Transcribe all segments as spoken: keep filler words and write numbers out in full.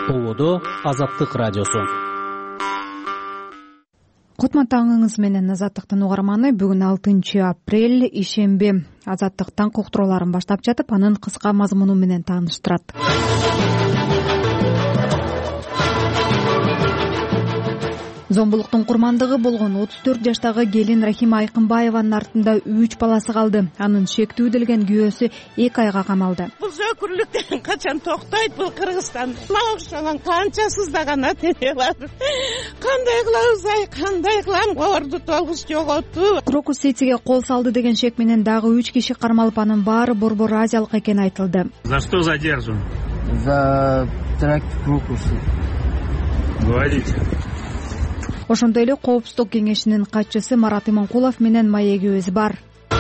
Ободо Азаттык радиосу. Кутман таңыңыз менен Азаттыктын угарманы. Бүгүн алтынчы апрель ишемби. Азаттыктан уктурууларын баштап жатып, анын кыска мазмуну менен тааныштырат. Зомбулуктун курмандыгы болгон отуз төрт жаштагы келин Рахима Айкынбаеванын артында үч баласы калды. Анын шектүүлдөлгөн күйөөсү эки айга камалды. Бул зөкүрлүктөн качан токтойт бул Кыргызстан? Мага окшогон канча сыздаган ата-эне бар. Кандай кылабыз ай, кандай кылам? Орду толгус жоготту. Крокус сетиге кол салды деген шек менен дагы үч киши кармалып, анын баары борбор азиялык экени айтылды. За что задержан? За теракт в Крокусе. Говорите. Ошондой эле Коопсуздук кеңешинин катчысы Марат Иманкулов менен маегибиз бар.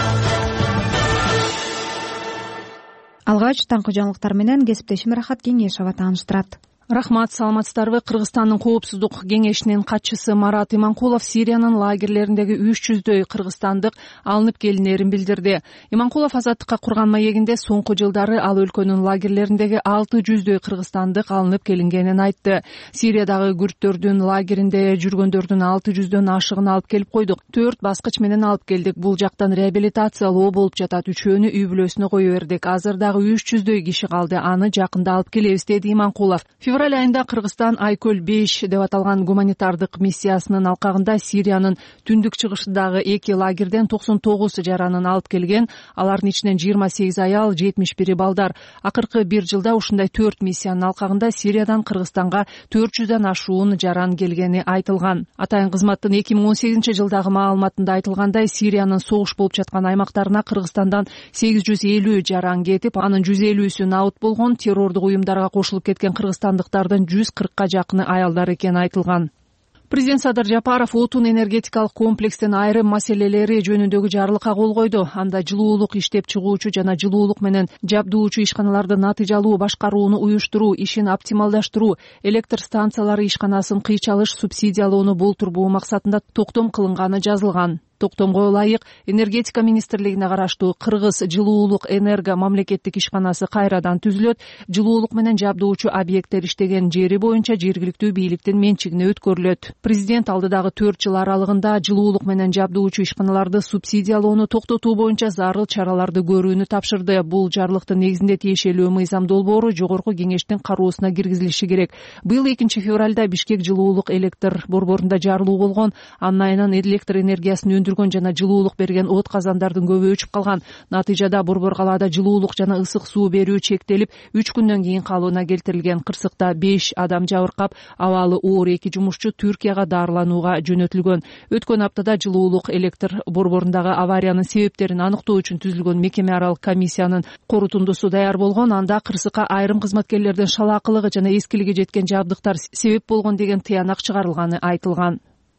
Алгач таңкы жаңылыктар менен кесиптешим Рахат Кеңешова тааныштырат. Рахмат, саламатсыздарбы? Кыргызстандын Коопсуздук кеңешинин катчысы Марат Иманкулов Сириянын лагерлериндеги үч жүздөй кыргызстандык алынып келинерин билдирди. Иманкулов Азаттыкка курган маегинде соңку жылдары ал өлкөнүн лагерлериндеги алты жүздөй кыргызстандык алынып келингенин айтты. Сириядагы күрттөрдүн лагеринде жүргөндөрдүн алты жүздөн ашыгын алып келип койдук. төрт баскыч менен алып келдик. Бул жактан реабилитациялоо болуп жатат. Үчөөнү үй бүлөсүнө кое бердик. Азыр дагы үч жүздөй киши калды. Аны жакында алып келебиз, деди Иманкулов. Февраль айында Кыргызстан Айкөл беш деп аталган гуманитардык миссиясынын алкагында Сириянын түндүк чыгышындагы эки лагерден токсон тогуз жаранын алып келген. Алардын ичинен жыйырма сегиз аял, жетимиш бири балдар. Акыркы бир жылда ушундай төрт миссиянын алкагында Сириядан Кыргызстанга төрт жүздөн ашуун жаран келгени айтылган. Атайын кызматтын эки миң он сегизинчи жылдагы маалыматында айтылгандай, Сириянын согуш болуп жаткан аймактарына Кыргызстандан сегиз жүз элүү жаран кетип, анын жүз элүүсү наут болгон. Террордук уюмдарга кошулуп кеткен кыргызстандыктардын жүз кыркка жакыны аялдар экени айтылган. Президент Садыр Жапаров отун энергетикалык комплекстин айрым маселелери жөнүндөгү жарлыкка кол койду. Анда жылуулук иштеп чыгуучу жана жылуулук менен жабдуучу ишканаларды натыйжалуу башкарууну уюштуруу, ишин оптималдаштыруу, электр станциялары ишканасын кыйчалыш субсидиялоону болтурбоо максатында токтом кылынганы жазылган. Токтомго ылайык энергетика министрлигине караштуу Кыргыз жылуулук энерго мамлекеттик ишканасы кайрадан түзүлөт. Жылуулук менен жабдуучу объекттер иштеген жери боюнча жергиликтүү бийликтин менчигине өткөрүлөт. Президент алдыдагы төрт жыл аралыгында жылуулук менен жабдуучу ишканаларды субсидиялоону токтотуу боюнча зарыл чараларды көрүүнү тапшырды. Бул жарлыктын негизинде тиешелүү мыйзам долбоору жогорку кеңештин кароосуна киргизилиши керек. Быйыл экинчи февралда Бишкек жылуулук электр борборунда жарылуу болгон. Анын айынан электр энергиясын өндүргөн жана жылуулук берген от казандардын көбү өчүп калган. Натыйжада борбор калаада жылуулук жана ысык суу берүү чектелип, үч күндөн кийин калыбына келтирилген. Кырсыкта беш адам жабыркап, абалы оор эки жумушчу Түркияга дарыланууга жөнөтүлгөн. Өткөн аптада жылуулук электр борборундагы авариянын себептерин аныктоо үчүн түзүлгөн мекеме аралык комиссиянын корутундусу даяр болгон. Анда кырсыкка айрым кызматкерлердин шалаакылыгы жана эскилиги жеткен жабдыктар себеп болгон деген тыянак чыгарылганы айтылган.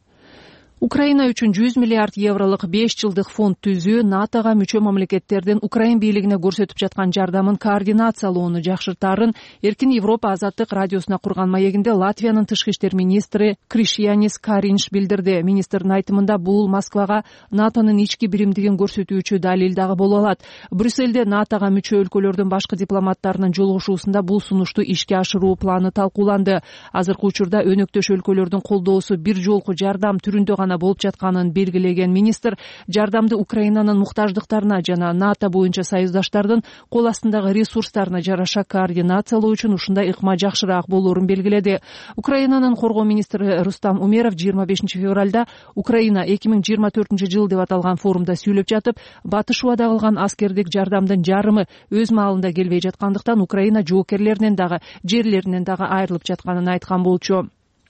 Украина үчүн жүз миллиард евролук беш жылдык фонд түзүү натога мүчө мамлекеттердин Украин бийлигине көрсөтүп жаткан жардамын координациялоону жакшыртаарын Эркин Европа Азаттык радиосуна курган маегинде Латвиянын тышкы иштер министри Кришьянис Каринш билдирди. Министрдин айтымында бул Москвага НАТОнун ички биримдигин көрсөтүүчү далил дагы боло алат. Брюссельде НАТОга мүчө өлкөлөрдүн башкы дипломаттарынын жолугушуусунда бул сунушту ишке ашыруу планы талкууланды. Азыркы учурда өнөктөш өлкөлөрдүн колдоосу бир жолку жардам түрүндө гана болуп жатканын белгилеген министр жардамды Украинанын муктаждыктарына жана НАТО боюнча союздаштардын кол астындагы ресурстарына жараша координациялоо үчүн ушундай ыкма жакшыраак болоорун белгиледи. Украинанын коргоо министри Рустам Умеров жыйырма бешинчи февралда Украина эки миң жыйырма төртүнчү жыл деп аталган форумда сүйлөп жатып, батыш убада кылган аскердик жардамдын жарымы өз маалында келбей жаткандыктан Украина жоокерлеринен дагы жерлеринен дагы айрылып жатканын айткан болчу.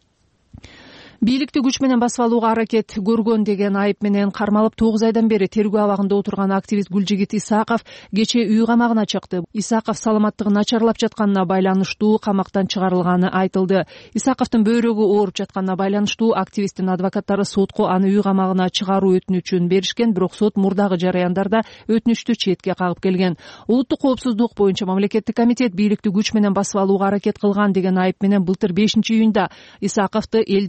Бийликти күч менен басып алууга аракет көргөн деген айып менен кармалып тогуз айдан бери тергөө абагында отурган активист Гүлжигит Исаков кече үй камагына чыкты. Исаков саламаттыгы начарлап жатканына байланыштуу камактан чыгарылганы айтылды. Исаковдун бөйрөгү ооруп жатканына байланыштуу активисттин адвокаттары сотко аны үй камагына чыгаруу өтүнүчүн беришкен, бирок сот мурдагы жараяндарда өтүнүчтү четке кагып келген. Улуттук коопсуздук боюнча мамлекеттик комитет бийликти күч менен басып алууга аракет кылган деген айып менен былтыр бешинчи июнда Исаковду элдик кеңеш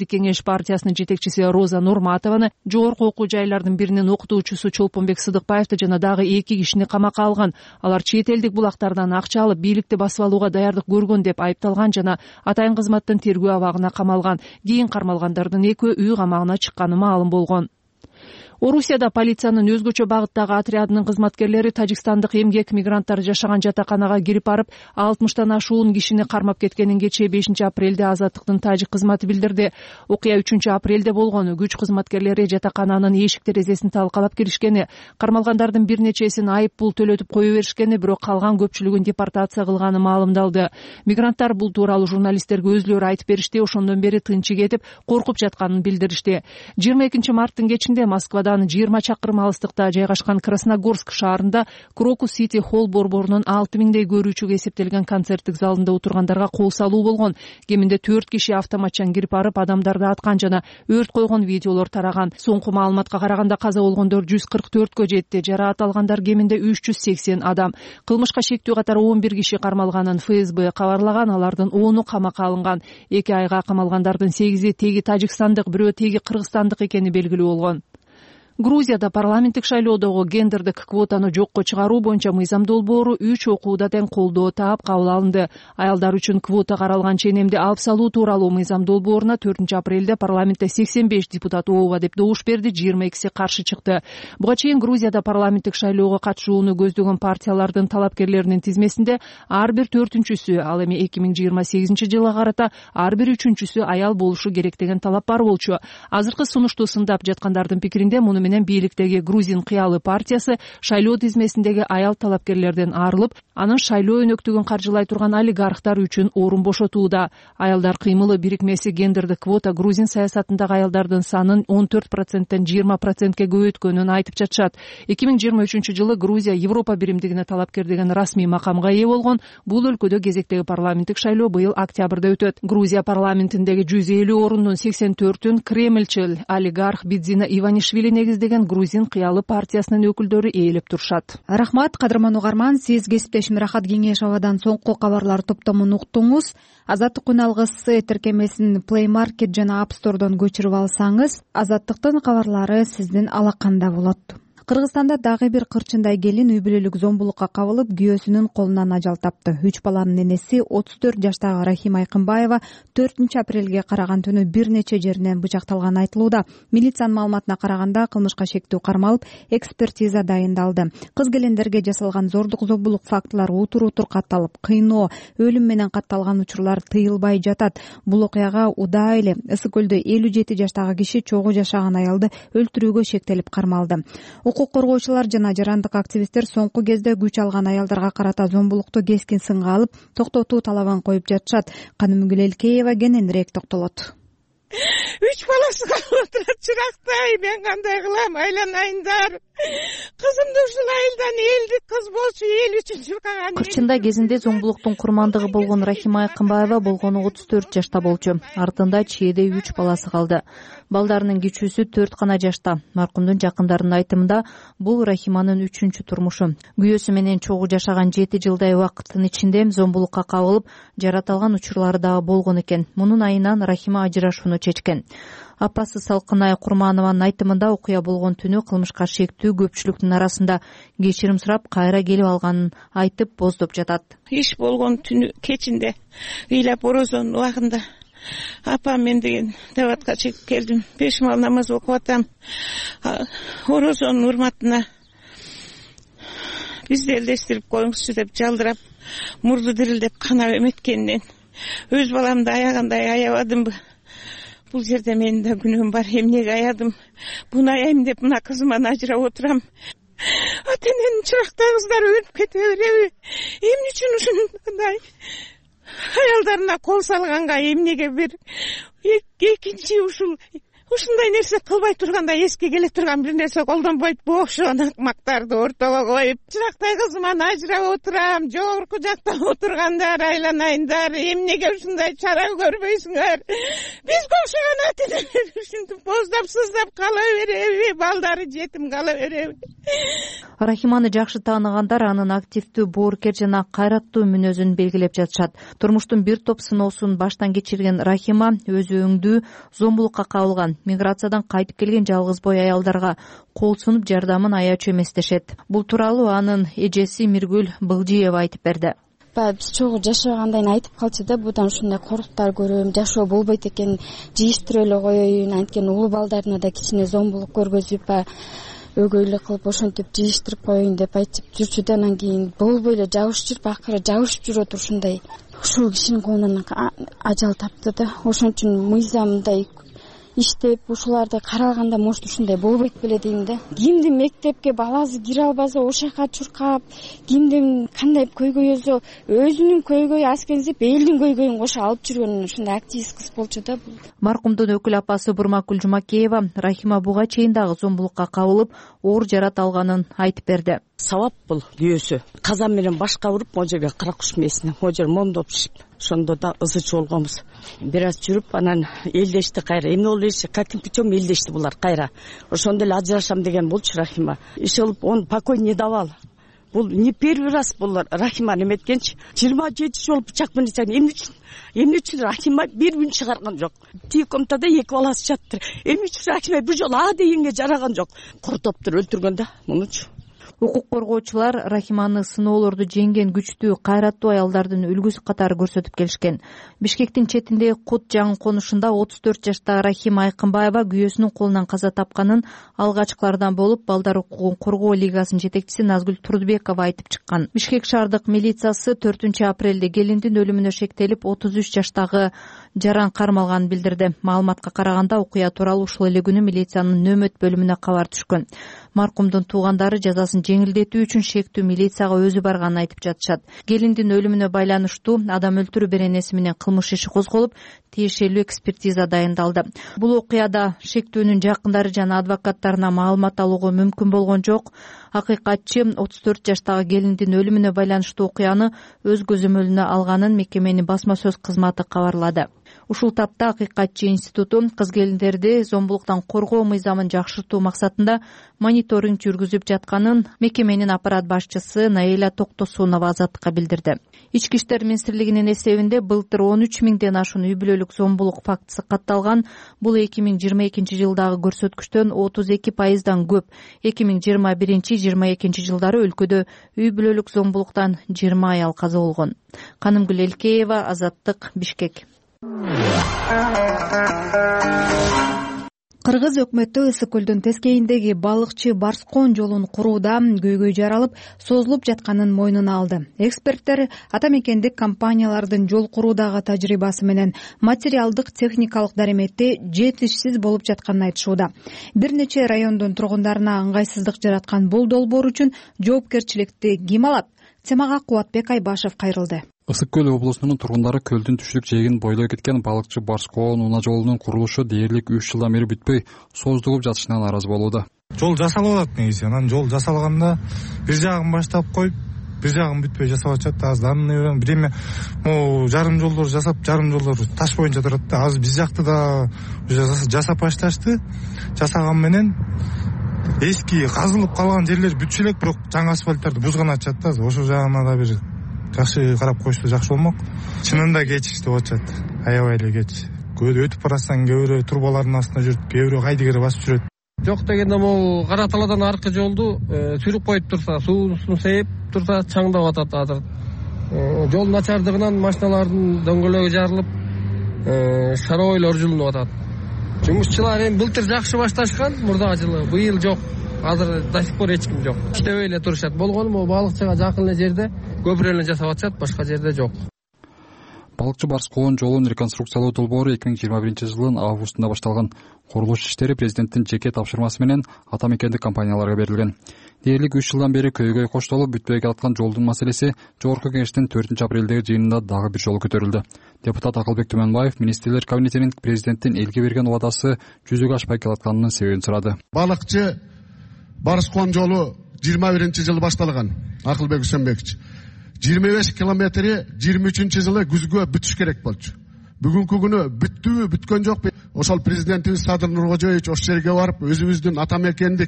партиясынын жетекчиси Роза Нурматованы, жогорку окуу жайлардын биринин окутуучусу Чолпонбек Сыдыкбаевди жана дагы эки кишини камакка алган. Алар чет элдик булактардан акча алып бийликти басып алууга даярдык көргөн деп айыпталган жана атайын кызматтын тергөө абагына камалган. Кийин кармалгандардын экөө үй камагына чыкканы маалым болгон. Орусияда полициянын өзгөчө багыттагы отрядынын кызматкерлери тажикстандык эмгек мигранттар жашаган жатаканага кирип барып, алтымыштан ашуун кишини кармап кеткенин кечээ бешинчи апрелде Азаттыктын тажик кызматы билдирди. Окуя үчүнчү апрелде болгон. Күч кызматкерлери жатакананын эшик терезесин талкалап киришкени, кармалгандардын бир нечесин айып пул төлөтүп кое беришкени, бирок калган көпчүлүгүн депортация кылганы маалымдалды. Мигранттар бул тууралуу журналисттерге өзүлөрү айтып беришти, ошондон бери тынчы кетип, коркуп жатканын билдиришти. жыйырма экинчи марттын кечинде Москва жыйырма чакырым алыстыкта жайгашкан Красногорск шаарында Крокус Сити Холл борборунун алты миңдей көрүүчүгө эсептелген концерттик залында отургандарга кол салуу болгон. Кеминде төрт киши автоматчан кирип барып, адамдарды аткан жана өрт койгон видеолор тараган. Соңку маалыматка караганда каза болгондор жүз кырк төрткө жетти. Жараат алгандар кеминде үч жүз сексен адам. Кылмышка шектүү катары он бир киши кармалганын эф эс бэ кабарлаган. Алардын ону камакка алынган. эки айга камалгандардын сегизи теги тажикстандык, бирөө теги кыргызстандык экени белгилүү болгон. Грузияда парламенттик шайлоодогу гендердик квотаны жокко чыгаруу боюнча мыйзам долбоору үч окууда тең колдоо таап кабыл алынды. Аялдар үчүн квота каралган ченемди алып салуу тууралуу мыйзам долбооруна төртүнчү апрелде парламентте сексен беш депутат ооба деп добуш берди, жыйырма экиси каршы чыкты. Буга чейин Грузияда парламенттик шайлоого катышууну көздөгөн партиялардын талапкерлеринин тизмесинде ар бир төртүнчүсү, ал эми эки миң жыйырма сегизинчи жылга карата ар бир үчүнчүсү аял болушу керек деген талап бар болчу. Азыркы сунушту сындап жаткандардын пикиринде муну менен бийликтеги Грузин кыялы партиясы шайлоо тизмесиндеги аял талапкерлерден арылып, анын шайлоо өнөктүгүн каржылай турган олигархтар үчүн орун бошотууда. Аялдар кыймылы бирикмеси гендердик квота Грузин саясатындагы аялдардын санын он төрт проценттен жыйырма процентке көбөйткөнүн айтып жатышат. эки миң жыйырма үчүнчү жылы Грузия Европа биримдигине талапкер деген расмий макамга ээ болгон. Бул өлкөдө кезектеги парламенттик шайлоо быйыл октябрда өтөт. Грузия парламентиндеги жүз элүү орундун сексен төртүн Кремльчил олигарх Бидзина Иванишвили деген Грузин кыялы партиясынын өкүлдөрү ээлеп турушат. Рахмат, кадырман угарман. Сиз кесиптешим Рахат Кеңешовадан соңку кабарлар топтомун уктуңуз. Азаттык үналгысы тиркемесин Play Market жана App Store'дон көчүрүп алсаңыз, Азаттыктын кабарлары сиздин алаканда болот. Кыргызстанда дагы бир кырчындай келин үй бүлөлүк зомбулукка кабылып, күйөөсүнүн колунан ажал тапты. үч баланын энеси отуз төрт жаштагы Рахима Айкынбаева төртүнчү апрелге караган түнү бир нече жеринен бычакталганы айтылууда. Милициянын маалыматына караганда кылмышка шектүү кармалып, экспертиза дайындалды. Кыз келиндерге жасалган зордук зомбулук фактылары утур-утур катталып, кыйноо, өлүм менен катталган учурлар тыйылбай жатат. Бул окуяга удаа эле Ысык көлдө элүү жети жаштагы киши чогуу жашаган аялды өлтүрүүгө шектелип кармалды. Укук коргоочулар жана жарандык активисттер соңку кезде күч алган аялдарга карата зомбулукту кескин сынга алып, токтотуу талабын коюп жатышат. Канымгүл Элкеева кененирээк токтолот. Үч баласы калып отурат, чырактай, мен кандай кылам, айланайындар. Кызымды ушул айылдан элдик кыз болчу, эл үчүн чуркаган. Кырчында кезинде зомбулуктун курмандыгы болгон Рахима Айкынбаева болгону отуз төрт жашта болчу. Артында чээде үч баласы калды. Балдарынын кичүүсү төрт гана жашта. Маркумдун жакындарынын айтымында бул Рахиманын үчүнчү турмушу. Күйөөсү менен чогуу жашаган жети жылдай убакыттын ичинде зомбулукка кабылып, жараталган учурлары дагы болгон экен. Мунун айынан Рахима ажырашууну чечкен. Апасы Салкынай Курманованын айтымында окуя болгон түнү кылмышка шектүү көпчүлүктүн арасында кечирим сурап, кайра келип алганын айтып боздоп жатат. Иш болгон түнү кечинде ыйлап орозонун убагында апам мен деген даватка чыгып келдим. Беш мал намаз окуп атам. Орозонун урматына бизди элдештирип коюңузчу деп жалдырап, мурду дирилдеп канап эметкенинен өз баламды аягандай аябадымбы? Бул жерде менин да күнөөм бар. Эмнеге аядым? Буну аяйм деп мына кызыман ажырап отурам. Ата эненин чырактай кыздары өлүп кете береби? Эмне үчүн ушундай аялдарына кол салганга эмнеге бир экинчи ушул ушундай нерсе кылбай турганда эске келе турган бир нерсе колдонбойт, боокшогон ыкмактарды ортого коюп, чырактай кызыман ажырап отурам, жогорку жакта отургандар айланайындар, эмнеге ушундай чара көрбөйсүңөр, бизге окшогон ата энелер ушинтип боздап сыздап кала береби, балдары жетим кала береби. Рахиманы жакшы тааныгандар анын активдүү, боорукер жана кайраттуу мүнөзүн белгилеп жатышат. Турмуштун бир топ сыноосун баштан кечирген Рахима өзү өңдүү, зомбулукка кабылган, миграциядан кайтып келген жалгыз бой аялдарга кол сунуп жардамын аячу эмес дешет. Бул тууралуу анын эжеси Миргүл Былжиева айтып берди. Баягы биз чогуу жашабагандайын айтып калчу да, будан ушундай коркуттар көрөм, жашоо болбойт экен, жыйыштырып эле коеюн, анткени улуу балдарына да кичине зомбулук көргөзүп, өгөйлүк кылып ошентип жыйыштырып коеюн деп айтып жүрчү да, анан кийин болбой эле жабышып жүрүп, акыры жабышып жүрүп отур ушундай ушул кишинин колунан ажал тапты да. Ошон үчүн мыйзамдай иштеп, ушуларды каралганда может ушундай болбойт беле дейм да. Кимди мектепке баласы кире албаса ошол жака чуркап, кимдин кандай көйгөйсө өзүнүн көйгөйү аскенсип, элдин көйгөйүн кошо алып жүргөн ушундай активист кыз болчу да. Маркумдун өкүл апасы Бурмакүл Жумакеева Рахима буга чейин дагы зомбулукка кабылып, оор жарат алганын айтып берди. Сабап бул дүйөсү. Казан менен башка уруп, могу жерге кара куш мээсине, могу жер момдоп пишип, ошондо да ызычы болгонбуз. Бир аз жүрүп, анан элдешти кайра. Эмне болду десе, каким путем элдешти булар кайра. Ошондо эле ажырашам деген болчу Рахима. Иш кылып, он покой не давал. Бул не первый раз булар Рахима неметкенчи. жыйырма жети жолу бычак менен чаган. Эмне үчүн? Эмне үчүн Рахима бир күн чыгарган жок? Тиги комнатада эки баласы жатты. Эмне үчүн Рахима бир жолу а дегенге жараган жок? Куртоптур өлтүргөн да, мунучу. Укук коргоочулар Рахиманы сыноолорду жеңген күчтүү, кайраттуу аялдардын үлгүсү катары көрсөтүп келишкен. Бишкектин четиндеги Кут жаңы конушунда отуз төрт жаштагы Рахима Айкынбаева күйөөсүнүн колунан каза тапканын алгачкылардан болуп, Балдар укугун коргоо лигасынын жетекчиси Назгүл Турдубекова айтып чыккан. Бишкек шаардык милициясы төртүнчү апрелде келиндин өлүмүнө шектелип, отуз үч жаштагы жаран кармалганын билдирди. Маалыматка караганда, окуя тууралуу ушул эле күнү милициянын нөмөт бөлүмүнө кабар түшкөн. Маркумдун туугандары жазасын жеңилдетүү үчүн шектүү милицияга өзү барганын айтып жатышат. Келиндин өлүмүнө байланыштуу адам өлтүрүү беренеси менен кылмыш иши козголуп, тиешелүү экспертиза дайындалды. Бул окуяда шектүүнүн жакындары жана адвокаттарына маалымат алууга мүмкүн болгон жок. Акыйкатчы отуз төрт жаштагы келиндин өлүмүнө байланыштуу окуяны өз көзөмөлүнө алганын мекеменин басма сөз кызматы кабарлады. Ушул тапта Акыйкатчы институту кыз келиндерди зомбулуктан коргоо мыйзамын жакшыртуу максатында мониторинг жүргүзүп жатканын мекеменин аппарат башчысы Наиля Токтосунова Азаттыкка билдирди. Ички иштер министрлигинин эсебинде былтыр он үч миңден ашуун үй бүлөлүк зомбулук фактысы катталган. Бул эки миң жыйырма экинчи жылдагы көрсөткүчтөн отуз эки пайыздан көп. эки миң жыйырма биринчи жыйырма экинчи жылдары өлкөдө үй бүлөлүк зомбулуктан жыйырма аял каза болгон. Канымгүл Элкеева, Азаттык, Бишкек. Кыргыз өкмөтү Ысык көлдүн тескейиндеги балыкчы Барскон жолун курууда көйгөй жаралып, созулуп жатканын мойнуна алды. Эксперттер ата мекендик компаниялардын жол куруудагы тажрыйбасы менен материалдык техникалык дареметти жетишсиз болуп жатканын айтышууда. Бир нече райондун тургундарына ыңгайсыздык жараткан бул долбоор үчүн жоопкерчиликти ким алат? Темага Кубатбек Айбашев кайрылды. Ысык көл облусунун тургундары көлдүн түштүк жээгин бойлой кеткен балыкчы Барскон унаа жолунун курулушу дээрлик үч жылдан бери бүтпөй создугуп жатышына нааразы болууда. Жол жасалып атат негизи. Анан жол жасалганда бир жагын баштап коюп, бир жагын бүтпөй жасап атышат. Азыр аны биреме могу жарым жолдор жасап, жарым жолдор таш боюнча турат да. Азыр биз жакты да жасап башташты. Жасаган менен эски казылып калган жерлер бүтчү элек, бирок жаңы асфальттарды бузган атышат да. Ошол жагына да бир жакшы карап коюшса жакшы болмок. Чынында кечишти болуп атат. Аябай эле кеч. Көдө өтүп барасаң, кээ бирөө турбалардын астында жүрүп, кээ бирөө кайдыгер басып жүрөт. Жок дегенде могу Кара Талаадан аркы жолду сүрүп коюп турса, суусун сейип турса чаңдап атат азыр. Жол начардыгынан машиналардын дөңгөлөгү жарылып, шаройлор жылынып атат. Жумушчулар эми былтыр жакшы башташкан, мурдагы жылы, быйыл жок. Азыр до сих пор эч ким жок. Иштебей эле турушат. Болгону могу балыкчыга жакын эле жерде көпүрө эле жасап атышат, башка жерде жок. Балыкчы Барскон жолун реконструкциялоо долбоору эки миң жыйырма биринчи жылдын августунда башталган. Курулуш иштери президенттин жеке тапшырмасы менен ата мекендик компанияларга берилген. дээрлик үч жылдан бери көйгөй коштолуп бүтпөй келаткан жолдун маселеси жогорку кеңештин төртүнчү апрелдеги жыйынында дагы бир жолу көтөрүлдү. Депутат Акылбек Түмөнбаев министрлер кабинетинин президенттин элге берген убадасы жүзүгө ашпай келатканынын себебин сурады. Балыкчы Барскон жолу жыйырма биринчи жылы башталган. Акылбек Үсөнбекович жыйырма беш километри жыйырма үчүнчү жылы күзгө бүтүш керек болчу. Бүгүнкү күнү бүттүбү, бүткөн жокпу? Ошол президентибиз Садыр Нуркожоевич ошол жерге барып, өзүбүздүн ата мекендик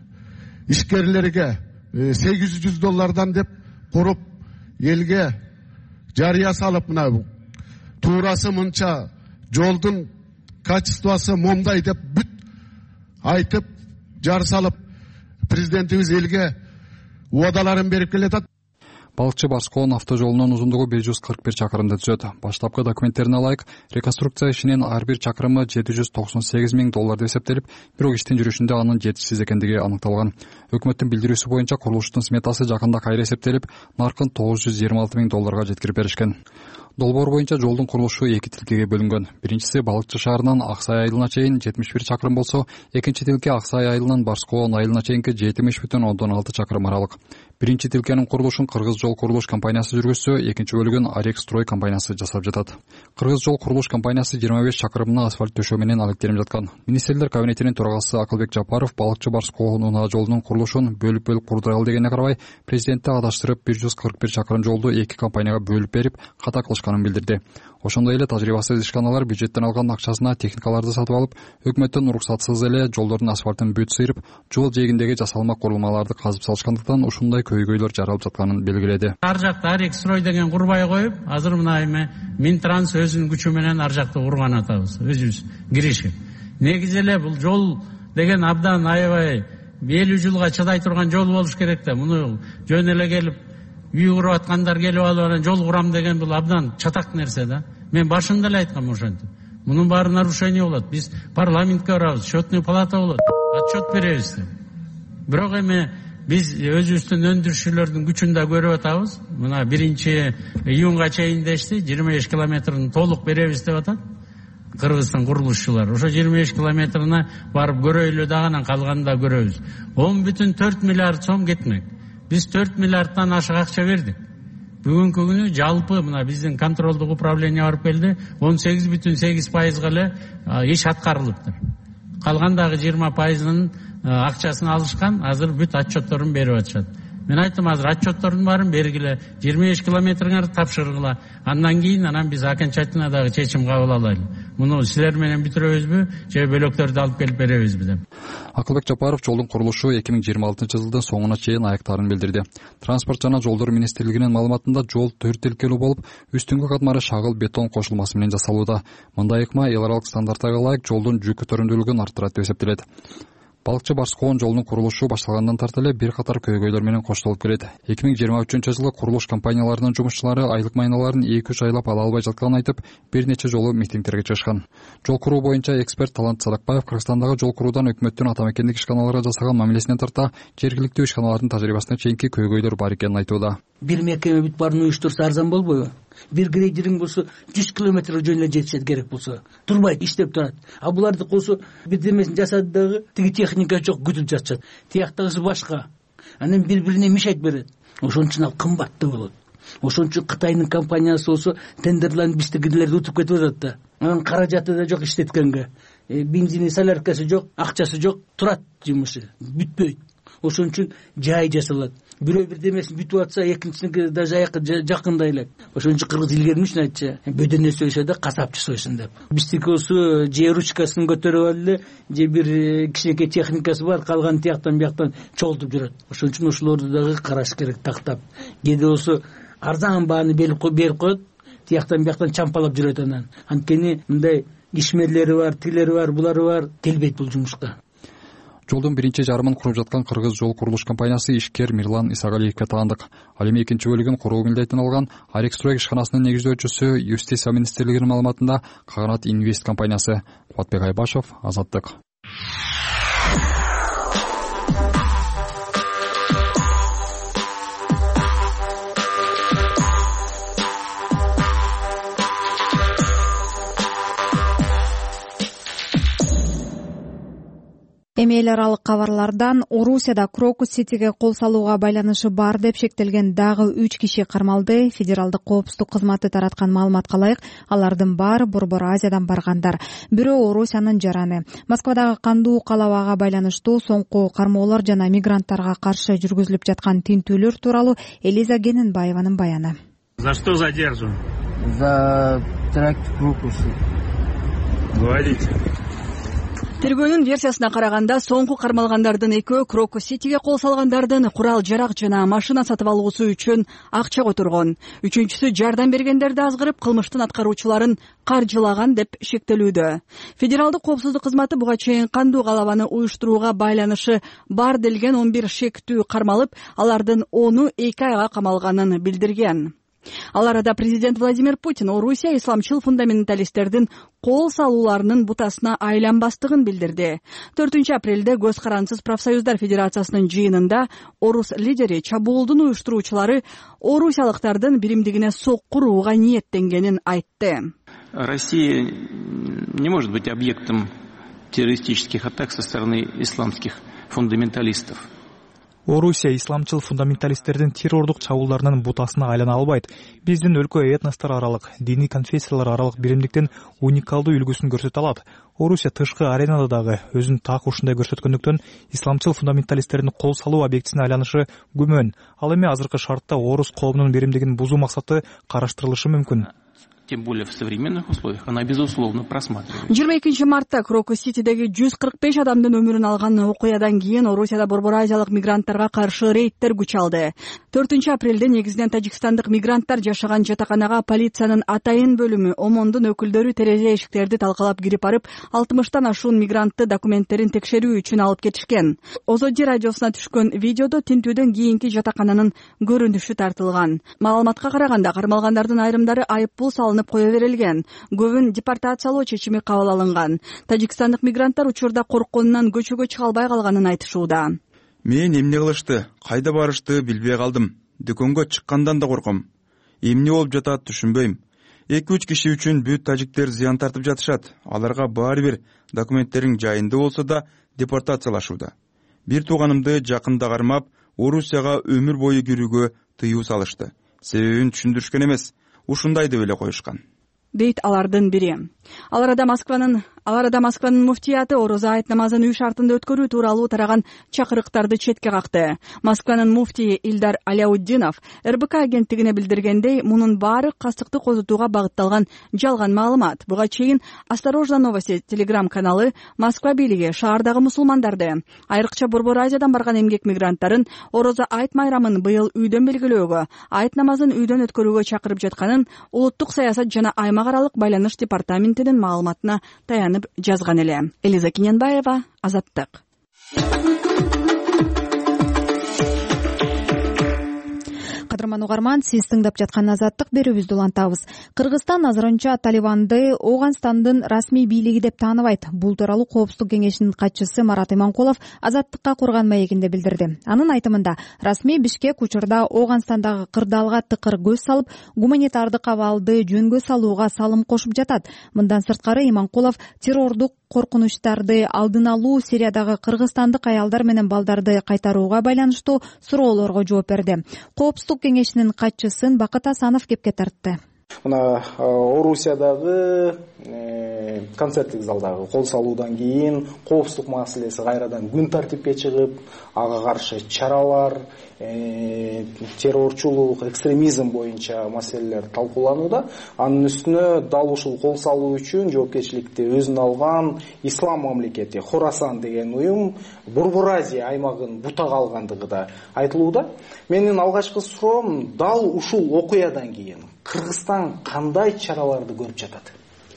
ишкерлерге сегиз жүз доллардан деп куруп, элге жарыя салып, мына туурасы мынча, жолдун качествосы момдай деп бүт айтып, жар салып, президентибиз элге убадаларын берип келатат. Балыкчы Барскон автожолунун узундугу бир жүз кырк бир чакырымды түзөт. Баштапкы документтерине ылайык, реконструкция ишинин ар бир чакырымы жети жүз токсон сегиз миң доллар деп эсептелип, бирок иштин жүрүшүндө анын жетишсиз экендиги аныкталган. Өкмөттүн билдирүүсү боюнча курулуштун сметасы жакында кайра эсептелип, наркын тогуз жүз жыйырма алты миң долларга жеткирип беришкен. Долбоор боюнча жолдун курулушу эки тилкеге бөлүнгөн. Биринчиси Балыкчы шаарынан Аксай айылына чейин жетимиш бир чакырым болсо, экинчи тилке Аксай айылынан Барскон айылына чейинки жетимиш бүтүн ондон алты чакырым аралык. Биринчи тилкенин курулушун Кыргыз жол курулуш компаниясы жүргүзсө, экинчи бөлүгүн Арек строй компаниясы жасап жатат. Кыргыз жол курулуш компаниясы жыйырма беш чакырымына асфальт төшөө менен алектенип жаткан. Министрлер кабинетинин төрагасы Акылбек Жапаров Балыкчы Барскон унаа жолунун курулушун бөлүп-бөлүп курдура ал дегенине карабай, президентти адаштырып бир жүз кырк бир чакырым жолду эки компанияга бөлүп берип, ката кылышканын билдирди. Ошондой эле тажрыйбасыз ишканалар бюджеттен алган акчасына техникаларды сатып алып, өкмөттүн уруксатсыз эле жолдордун асфальтын бүт сыйрып, жол жээгиндеги жасалма курулмаларды казып салышкандыктан ушундай көйгөйлөр жаралып жатканын белгиледи. Ар жакта Арек строй деген курбай коюп, азыр мына эме Минтранс өзүнүн күчү менен ар жакта урган атабыз, өзүбүз киришип. Негизи эле бул жол деген абдан аябай элүү жылга чыдай турган жол болуш керек да. Муну жөн эле келип үй куруп аткандар келип алып анан жол курам деген бул абдан чатак нерсе да. Мен башында эле айткам ошентип. Мунун баары нарушение болот. Биз парламентке барабыз, счетный палата болот, отчет беребиз деп. Бирок эми биз өзүбүздүн өндүрүшчүлөрдүн күчүн да көрүп атабыз. Мына биринчи июнга чейин дешти, жыйырма беш километрин толук беребиз деп атат Кыргызстан курулушчулар. Ошо жыйырма беш километрине барып көрөйлү дагы, анан калганын да көрөбүз. он бүтүн төрт миллиард сом кетмек. Биз төрт миллиардтан ашык акча бердик. Бүгүнкү күнү жалпы мына биздин контролдук управление барып келди, он сегиз бүтүн сегиз пайызга эле иш аткарылыптыр. Калган дагы жыйырма пайызынын акчасын алышкан, азыр бүт отчетторун берип атышат. Мен айттым, азыр отчеттордун баарын бергиле, жыйырма беш километриңерди тапшыргыла. Андан кийин анан биз окончательно дагы чечим кабыл алайлы. Муну силер менен бүтүрөбүзбү, же бөлөктөрдү алып келип беребизби деп. Акылбек Жапаров жолдун курулушу эки миң жыйырма алтынчы жылдын соңуна чейин аяктарын билдирди. Транспорт жана жолдор министрлигинин маалыматында жол төрт тилкелүү болуп, үстүңкү катмары шагыл бетон кошулмасы менен жасалууда. Мындай ыкма эл аралык стандарттарга ылайык жолдун жүк көтөрүмдүүлүгүн арттырат деп эсептелет. Балыкчы Барскон жолунун курулушу башталгандан тарта эле бир катар көйгөйлөр менен коштолуп келет. эки миң жыйырма үчүнчү жылы курулуш компанияларынын жумушчулары айлык майналарын эки үч айлап ала албай жатканын айтып, бир нече жолу митингтерге чыгышкан. Жол куруу боюнча эксперт Талант Садыкбаев Кыргызстандагы жол куруудан өкмөттүн ата мекендик ишканаларга жасаган мамилесинен тарта жергиликтүү ишканалардын тажрыйбасына чейинки көйгөйлөр бар экенин айтууда. Бир мекеме бүт баарын уюштурса арзан болбойбу? Бир грейдеринг болсо жүз километр жөн эле жетишет керек болсо, турбайт, иштеп турат. А буларды болсо бирдемесин жасады дагы, тиги техника жок, күтүп жатышат. Тияктагысы башка. Анан бири-бирине мешать берет. Ошон үчүн ал кымбаттуу болот. Ошон үчүн Кытайдын компаниясы болсо тендерлерин биздикилерди утуп кетип атат да. Анан каражаты да жок иштеткенге. Э, бензини, соляркасы жок, акчасы жок, турат жумушу, бүтпөйт. Ошон үчүн жай жасалат. Бирөө бирдемесин бүтүп атса, экинчисиники да жакындай элек. Ошон үчүн кыргыз илгерми үчүн айтчу, бөдөнө сойсо да касапчы сойсун деп. Биздики болсо же ручкасын көтөрүп алды, же бир кичинекей техникасы бар, калган тияктан бияктан чогултуп жүрөт. Ошон үчүн ошолорду дагы караш керек, тактап. Кээде болсо арзан бааны берип коет, тияктан бияктан чампалап жүрөт анан. Анткени мындай ишмерлери бар, тилери бар, булары бар, келбейт бул жумушка. Жолдун биринчи жарымын куруп жаткан Кыргыз жол курулуш компаниясы ишкер Мирлан Исагалиевге таандык. Ал эми экинчи бөлүгүн куруу милдетин алган Арек строй ишканасынын негиздөөчүсү Юстиция министрлигинин маалыматында Каганат Инвест компаниясы. Кубатбек Айбашев, Азаттык. Эми эл аралык кабарлардан Орусияда Крокус Ситиге кол салууга байланышы бар деп шектелген дагы үч киши кармалды. Федералдык коопсуздук кызматы тараткан маалыматка ылайык, алардын баары Борбор Азиядан баргандар. Бирөө Орусиянын жараны. Москвадагы кандуу калабага байланыштуу соңку кармоолор жана мигранттарга каршы жүргүзүлүп жаткан тинтүүлөр тууралуу Элиза Гененбаеванын баяны. За что задержан? За теракт в Крокусе. Говорите. Тергөөнүн версиясына караганда, соңку кармалгандардын экөө Крокус Ситиге кол салгандардын курал жарак жана машина сатып алуусу үчүн акча которгон. Үчүнчүсү жардам бергендерди азгырып, кылмыштын аткаруучуларын каржылаган деп шектелүүдө. Федералдык коопсуздук кызматы буга чейин кандуу калабаны уюштурууга байланышы бар делген он бир шектүү кармалып, алардын ону эки айга камалганын билдирген. Ал арада президент Владимир Путин Орусия исламчыл фундаменталисттердин кол салууларынын бутасына айланбастыгын билдирди. төртүнчү апрелде Көз карансыз профсоюздар федерациясынын жыйынында орус лидери чабуулдун уюштуруучулары орусиялыктардын биримдигине сокку урууга ниеттенгенин айтты. Россия не может быть объектом террористических атак со стороны исламских фундаменталистов. Орусия исламчыл фундаменталисттердин террордук чабуулдарынын бутасына айлана албайт. Биздин өлкө этностор аралык, диний конфессиялар аралык биримдиктин уникалдуу үлгүсүн көрсөтө алат. Орусия тышкы аренада дагы өзүн так ушундай көрсөткөндүктөн исламчыл фундаменталисттердин кол салуу объектисине айланышы күмөн. Ал эми азыркы шартта орус коомунун биримдигин бузуу максаты караштырылышы мүмкүн. Тем более в современных условиях она безусловно просматривается. жыйырма экинчи мартта Крокус Ситидеги жүз кырк беш адамдын өмүрүн алган окуядан кийин Орусияда Борбор Азиялык мигранттарга каршы рейдтер күч алды. төртүнчү апрелде негизинен тажикстандык мигранттар жашаган жатаканага полициянын атайын бөлүмү омондун өкүлдөрү терезе эшиктерди талкалап кирип барып, алтымыштан ашуун мигрантты документтерин текшерүү үчүн алып кетишкен. Озоди радиосуна түшкөн видеодо тинтүүдөн кийинки жатакананын көрүнүшү тартылган. Маалыматка караганда, кармалгандардын айрымдары айыппул салынып кое берилген. Көбүн депортациялоо чечими кабыл алынган. Тажикстандык мигранттар учурда коркконунан көчөгө чыга албай калганын айтышууда. Мен эмне кылышты, кайда барышты билбей калдым. Дүкөнгө чыккандан да корком. Эмне болуп жатат түшүнбөйм. эки үч киши үчүн бүт тажиктер зыян тартып жатышат. Аларга баары бир документтериң жайында болсо да депортациялашууда. Бир тууганымды жакында кармап, Орусияга өмүр бою кирүүгө тыюу салышты. Себебин түшүндүрүшкөн эмес, ушундай деп эле коюшкан. Дейт алардын бири. Ал арада Москванын Ал арада Москванын муфтияты ороза айт намазын үй шартында өткөрүү тууралуу тараган чакырыктарды четке какты. Москванын муфтийи Ильдар Аляутдинов эр бэ ка агенттигине билдиргендей, мунун баары кастыкты козутууга багытталган жалган маалымат. Буга чейин Осторожно новости телеграм каналы Москва бийлиги шаардагы мусулмандарды, айрыкча Борбор Азиядан барган эмгек мигранттарын ороза айт майрамын быйыл үйдөн белгилөөгө, айт намазын үйдөн өткөрүүгө чакырып жатканын улуттук саясат жана аймак аралык байланыш департаментинин маалыматына таянып жазган эле. Элиза Гененбаева, Азаттык. Кадырман угарман, сиз тыңдап жаткан Азаттык берүүбүздү улантабыз. Кыргызстан азырынча Талибанды Ооганстандын расмий бийлиги деп тааныбайт. Бул тууралуу Коопсуздук кеңешинин катчысы Марат Иманкулов Азаттыкка курган маегинде билдирди. Анын айтымында, расмий Бишкек учурда Ооганстандагы кырдаалга тыкыр көз салып, гуманитардык абалды жөнгө салууга салым кошуп жатат. Мындан сырткары Иманкулов террордук коркунучтарды алдын алуу, Сириядагы кыргызстандык аялдар менен балдарды кайтарууга байланыштуу суроолорго жооп берди. Коопсуздук кеңешинин катчысын Бакыт Асанов кепке тартты. Мына Орусиядагы концерттик залдагы кол салуудан кийин коопсуздук маселеси кайрадан күн тартипке чыгып, ага каршы чаралар, террорчулук, экстремизм боюнча маселелер талкууланууда. Анын үстүнө дал ушул кол салуу үчүн жоопкерчиликти өзүнө алган ислам мамлекети Хорасан деген уюм Борбор Азия аймагын бутага алгандыгы да айтылууда. Менин алгачкы суроом, дал ушул окуядан кийин Кыргызстан кандай чараларды көрүп жатат?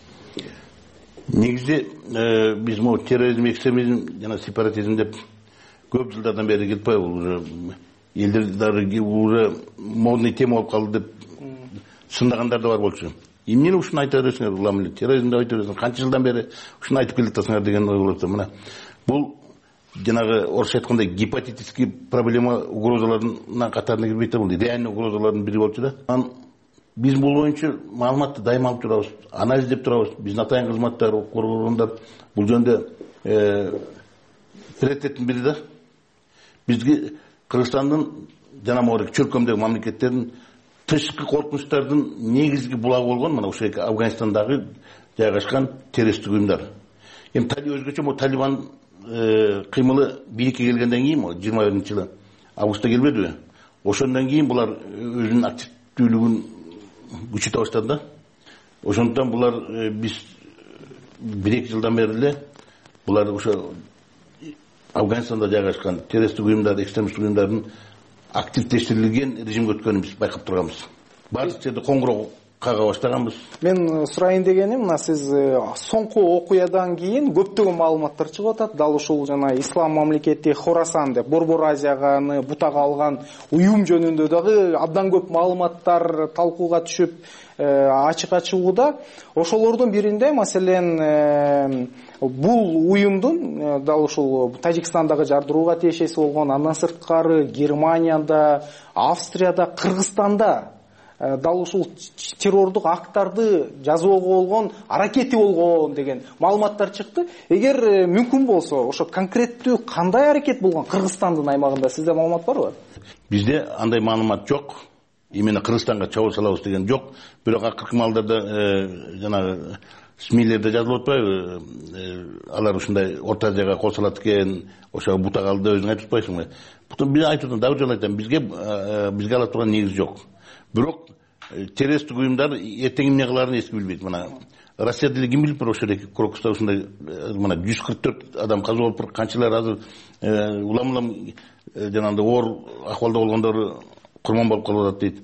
Негизи биз могу терроризм, экстремизм жана сепаратизм деп көп жылдардан бери кетпей, уже элдер уже модный тема болуп калды деп сындагандар да бар болчу. Эмнени ушуну айта бересиңер, улам эле терроризмди айта бересиңер, канча жылдан бери ушуну айтып келатасыңар деген ой болот. Мына бул жанагы орусча айткандай гепатитический проблема угрозаларынын катарына кирбейт, бул реальный угрозалардын бири болчу да. Биз бул боюнча маалыматты дайыма алып турабыз, анализ деп турабыз. Биздин атайын кызматтар, коргоондар бул жөнүндө приоритеттин бири да бизге Кыргызстандын жана могу чөлкөмдөгү мамлекеттердин тышкы коркунучтардын негизги булагы болгон мына ошол Афганистандагы жайгашкан террористтик уюмдар. Эми өзгөчө могу Талибан кыймылы бийликке келгенден кийин могу жыйырма биринчи жылы августта келбедиби? Ошондон кийин булар өзүнүн активдүүлүгүн күчөтө баштады да. Ошондон булар биз бир эки жылдан бери эле булар ошо Афганистанда жайгашкан террористтик уюмдар, экстремисттик уюмдардын активдештирилген режимге өткөнүн биз байкап турганбыз. Бардык жерде коңгуроо кага баштаганбыз. Мен сурайын дегеним, мына сиз соңку окуядан кийин көптөгөн маалыматтар чыгып атат. Дал ушул жана ислам мамлекети Хорасан деп Борбор Азияны бутага алган уюм жөнүндө дагы абдан көп маалыматтар талкууга түшүп ачыкка чыгууда. Ошолордун биринде маселен бул уюмдун дал ушул Тажикстандагы жардырууга тиешеси болгон, андан сырткары Германияда, Австрияда, Кыргызстанда дал ушул террордук акттарды жазууга болгон аракети болгон деген маалыматтар чыкты. Эгер мүмкүн болсо, ошо конкреттүү кандай аракет болгон Кыргызстандын аймагында сизде маалымат барбы? Бизде андай маалымат жок. Именно Кыргызстанга чабуул салабыз деген жок. Бирок акыркы маалдарда жанагы СМИлерде жазылып атпайбы? Алар ушундай Орто Азияга кол салат экен, ошо бутага алды өзүң айтып атпайсыңбы? Бутун бир айтуудан дагы жолу айтам, бизге бизге ала турган негиз жок. Бирок террористтик уюмдар эртең эмне кылаарын эч ким билбейт. Мына Россия деле ким билип ошол эки Крокуста ушундай мына жүз кырк төрт адам каза болуп, канчалар азыр улам-улам жанагындай оор акыбалда болгондору курман болуп калып атат дейт.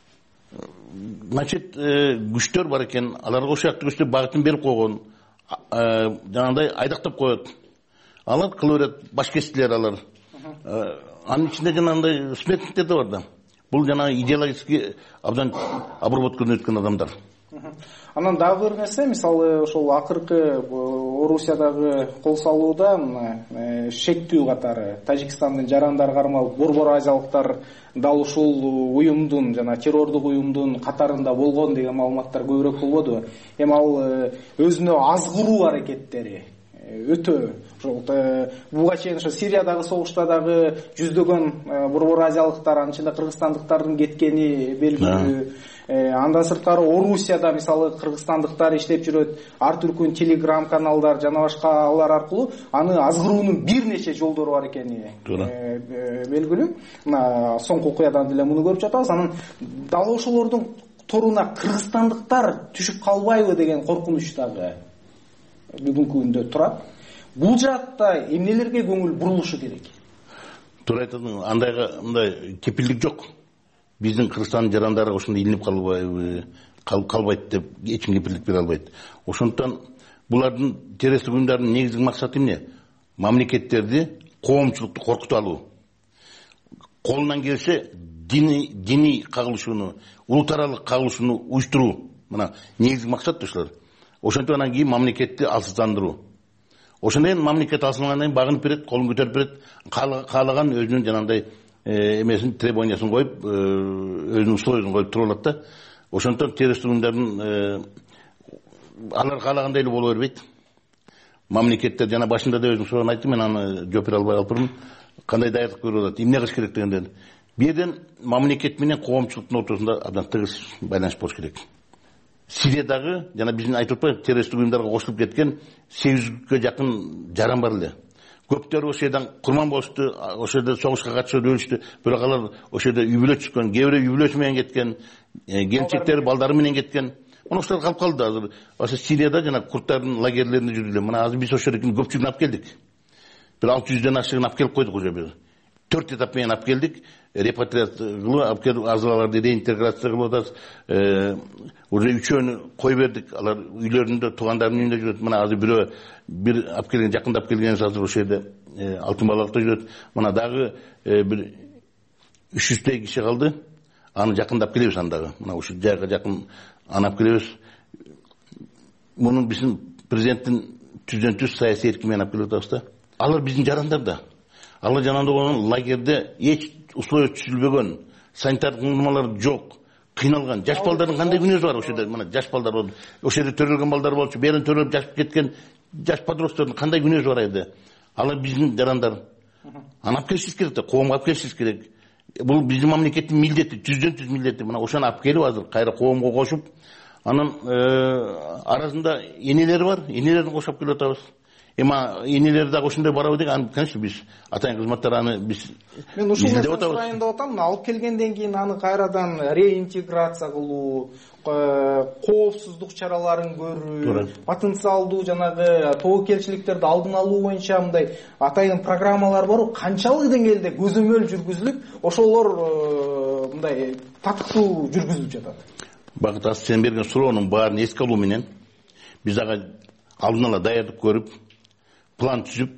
Значит, күчтөр бар экен, аларга ошол жакты күчтөр багытын берип койгон, жанагындай айдактап коет. Алар кыла берет, башкестилер алар. Анын ичинде жанагындай сметниктер да бар да. Бул жана идеологически абдан обработкадан өткөн адамдар. Анан дагы бир нерсе, мисалы ошол акыркы Орусиядагы кол салууда шектүү катары Тажикстандын жарандары кармалып, Борбор Азиялыктар дал ушул уюмдун жана террордук уюмдун катарында болгон деген маалыматтар көбүрөөк болбодубу? Эми ал өзүнө азгыруу аракеттери өтө ошол буга чейин ошо Сириядагы согушта дагы жүздөгөн Борбор Азиялыктар, анын ичинде кыргызстандыктардын кеткени белгилүү. Андан сырткары Орусияда мисалы кыргызстандыктар иштеп жүрөт, ар түркүн телеграм каналдар жана башка алар аркылуу аны азгыруунун бир нече жолдору бар экени белгилүү. Мына соңку окуядан деле муну көрүп жатабыз. Анан дал ошолордун торуна кыргызстандыктар түшүп калбайбы деген коркунуч дагы бүгүнкү күндө турат. Бул жакта эмнелерге көңүл бурулушу керек? Туура айтасың, андайга мындай кепилдик жок. Биздин Кыргызстандын жарандары ошондой илинип калбайбы, калбайт деп эч ким кепилдик бере албайт. Ошондон булардын террористтик уюмдардын негизги максаты эмне? Мамлекеттерди, коомчулукту коркута алуу. Колунан келсе диний диний кагылышууну, улут аралык кагылышууну уюштуруу. Мына негизги максат ошолор. Ошондон анан кийин мамлекетти алсыздандыруу. Ошондон мамлекет алсынгандан кийин багынып берет, колун көтөрүп берет, каалаган өзүнүн жанагындай эмесин требованиясын коюп, өзүнүн условиясын коюп туруп алат да. Ошондон террористтик уюмдардын алар каалагандай эле боло бербейт. Мамлекеттер жана башында да өзүң суроону айттым, мен аны жооп бере албай калдым. Кандай даярдык көрүп атат, эмне кылыш керек дегенден. Бул жерден мамлекет менен коомчулуктун ортосунда абдан тыгыз байланыш болуш керек. Сириядагы жана биздин айтып атпайбы террористтик уюмдарга кошулуп кеткен сегиз жүзгө жакын жаран бар эле. Көптөрү ошол жерден курман болушту, ошол жерде согушка катышып өлүштү. Бирок алар ошол жерде үй бүлө түшкөн, кээ бирөө үй бүлөсү менен кеткен, келинчектери, балдары менен кеткен. Мына ошолор калып калды азыр. Ошо Сирияда жана курдтардын лагерлеринде жүрдүлөр. Мына азыр биз ошол жердин көпчүлүгүн алып келдик. Бир алты жүздөн ашыгын алып келип койдук уже бир. Төрт этап менен алып келдик. Репатриация кылып, алып келип азаларды реинтеграция кылып атабыз. Уже үчөөнү кой бердик. Алар үйлөрүндө, туугандарынын үйүндө жүрөт. Мына азыр бирөө бир алып келген, жакындап келген азыр ошол жерде Алтын балыкта жүрөт. Мына дагы бир үч жүздөй киши калды. Аны жакындап келебиз андагы. Мына ушул жайга жакын анап келебиз. Мунун биздин президенттин түздөн түз саясий эркин менен алып келип атабыз да. Алар биздин жарандар да. Алар жанагындай болгон лагерде эч условия түзүлбөгөн, санитардык нормалар жок, кыйналган. Жаш балдардын кандай күнөөсү бар ошол жерде? Мына жаш балдар болду. Ошол жерде төрөлгөн балдар болчу, берин төрөлүп жашып кеткен жаш подростоктордун кандай күнөөсү бар эле? ал биздин жарандар аны алып келишибиз керек да, коомго алып келишибиз керек. Бул биздин мамлекеттин милдети, жүздөн жүз милдети. Мына ошону алып келип азыр кайра коомго кошуп, анын арасында энелери бар, энелерин кошуп келип атабыз. Эми энелер дагы ошондой барабы деген, конечно, биз атайын кызматтар аны биз мен ушул нерсени сурайын деп атам. Алып келгенден кийин аны кайрадан реинтеграция кылуу, коопсуздук чараларын көрүү, потенциалдуу жанагы тобокелчиликтерди алдын алуу боюнча мындай атайын программалар барбы? Канчалык деңгээлде көзөмөл жүргүзүлүп, ошолор мындай таттуу жүргүзүлүп жатат? Бакыт, аз сен берген суроонун баарын эске алуу менен биз ага алдын ала даярдык көрүп, план түзүп,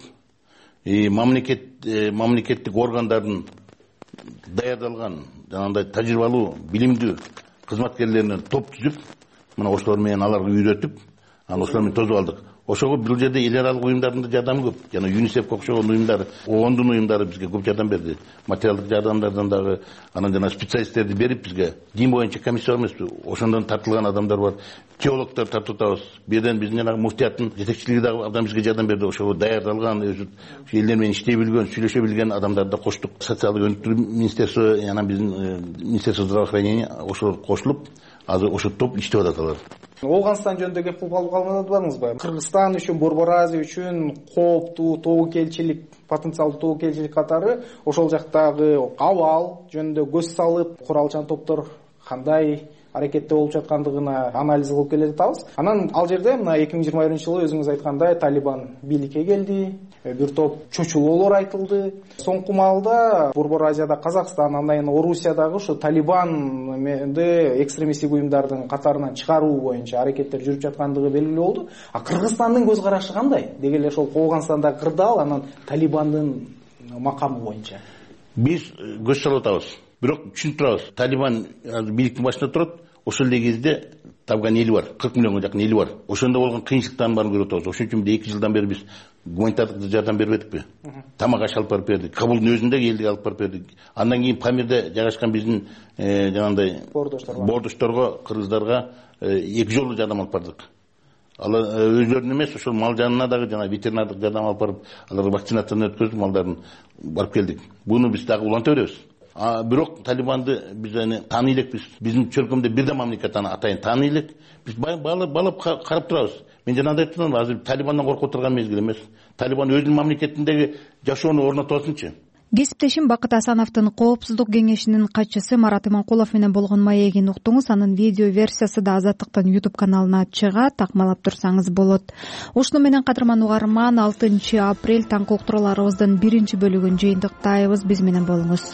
мамлекет мамлекеттик органдардын даярдалган жанагындай тажрыйбалуу, билимдүү кызматкерлеринен топ түзүп, мына ошолор менен аларга үйрөтүп, анан ошолор менен тосуп алдык. Ошого бул жерде эл аралык уюмдардын да жардамы көп. Жана ЮНИСЕФ окшогон уюмдар, оондун уюмдары бизге көп жардам берди. Материалдык жардамдардан дагы, анан жана специалисттерди берип бизге, дин боюнча комиссия бар эмеспи, ошондон тартылган адамдар бар, теологдор тартып атабыз. Бирден биздин жанагы муфтияттын жетекчилиги дагы абдан бизге жардам берди. Ошого даярдалган, өзү элдер менен иштей билген, сүйлөшө билген адамдарды да коштук. Социалдык өнүктүрүү министерство, анан биздин министерство здравоохранения ошолор кошулуп, азыр ошо топ иштеп атат алар. Оуганстан жөнүндө кеп кылып калганыңызбы? Кыргызстан үчүн, Борбор Азия үчүн кооптуу тобокелчилик, потенциалдуу тобокелчилик катары ошол жактагы абал жөнүндө көз салып, куралчан топтор кандай аракетте болуп жаткандыгына анализ кылып келе жатабыз. Анан ал жерде мына эки миң жыйырма биринчи жылы өзүңүз айткандай Талибан бийликке келди, бир топ чочулоолор айтылды. Соңку маалда Борбор Азияда Казакстан, андан Орусиядагы ушу Талибанды экстремисттик уюмдардын катарынан чыгаруу боюнча аракеттер жүрүп жаткандыгы белгилүү болду. А Кыргызстандын көз карашы кандай? Деги эле ошол Оуганстандагы кырдаал, анан Талибандын макамы боюнча. Биз көз салып атабыз. Бирок түшүнүп турабыз. Талибан бийликтин башында турат. Ошол эле кезде табган эли бар, кырк миллионго жакын эли бар. Ошондо болгон кыйынчылыктардын баарын көрүп атабыз. Ошон үчүн эки жылдан бери биз гуманитардык жардам бербедикпи? Тамак аш алып барып бердик. Кабулдун өзүндөгү элди алып барып бердик. Андан кийин Памирде жайгашкан биздин жанагындай бордошторго, кыргыздарга эки жолу жардам алып бардык. Алар өзлөрүнүн эмес, ошол мал жанына дагы жана ветеринардык жардам алып барып, аларга вакцинацияны өткөзүп, малдарын барып келдик. Буну биз дагы уланта беребиз. А бирок Талибанды биз аны тааный элекпиз. Биздин чөлкөмдө бир да мамлекет аны атайын тааный элек. Биз балап карап турабыз. Мен жана айтып турам, азыр Талибандан коркуп турган мезгил эмес. Талибан өзүнүн мамлекетиндеги жашоону орнотосунчу. Кесиптешим Бакыт Асановдун Коопсуздук кеңешинин катчысы Марат Иманкулов менен болгон маегин уктуңуз. Анын видео версиясы да Азаттыктын YouTube каналына чыгат, такмалап турсаңыз болот. Ушуну менен кадырман угарман, алтынчы апрель таңкы уктурууларыбыздын биринчи бөлүгүн жыйынтыктайбыз. Биз менен болуңуз.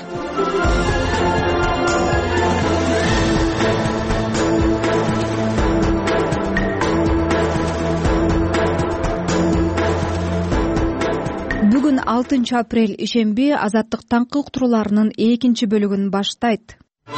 Бүгүн алтынчы апрель ишемби, Азаттык таңкы уктурууларынын экинчи бөлүгүн баштайт.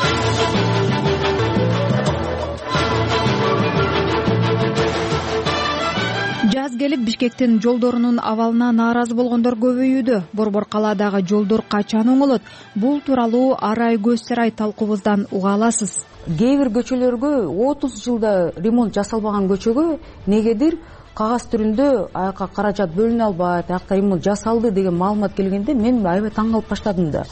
Жаз келип, Бишкектин жолдорунун абалына нааразы болгондор көбөйүүдө. Борбор калаадагы жолдор качан оңолот? Бул тууралуу Арай Көз Сарай талкуубуздан уга аласыз. Кээ бир көчөлөргө отуз жылда ремонт жасалбаган көчөгө негедир кагаз түрүндө аяка каражат бөлүнө албайт, аякта ремонт жасалды деген маалымат келгенде мен аябай таң калып баштадым да.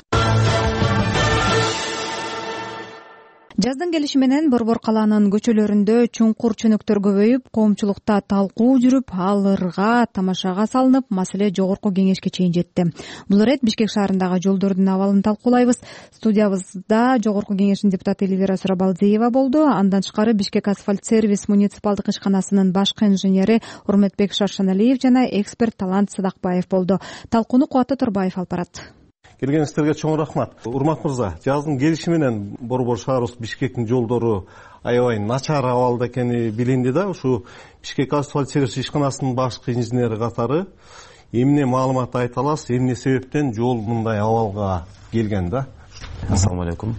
Жаздын келиши менен Борбор калаанын көчөлөрүндө чуңкур чөнөктөр көбөйүп, коомчулукта талкуу жүрүп, алырга тамашага салынып, маселе жогорку кеңешке чейин жетти. Бул ирет Бишкек шаарындагы жолдордун абалын талкуулайбыз. Студиябызда жогорку кеңештин депутаты Элвира Сурабалдиева болду. Андан тышкары Бишкек асфальт сервис муниципалдык ишканасынын башкы инженери Урметбек Шаршаналиев жана эксперт Талант Садакбаев болду. Талкууну Кубаты Турбаев алып барат. Келгениңиздерге чоң рахмат. Урмат мырза, жаздын келиши менен Борбор шаарыбыз Бишкектин жолдору аябай начар абалда экени билинди да. Ушу Бишкек асфальт сервис ишканасынын башкы инженери катары эмне маалымат айта аласыз, эмне себептен жол мындай абалга келген да? Ассаламу алейкум.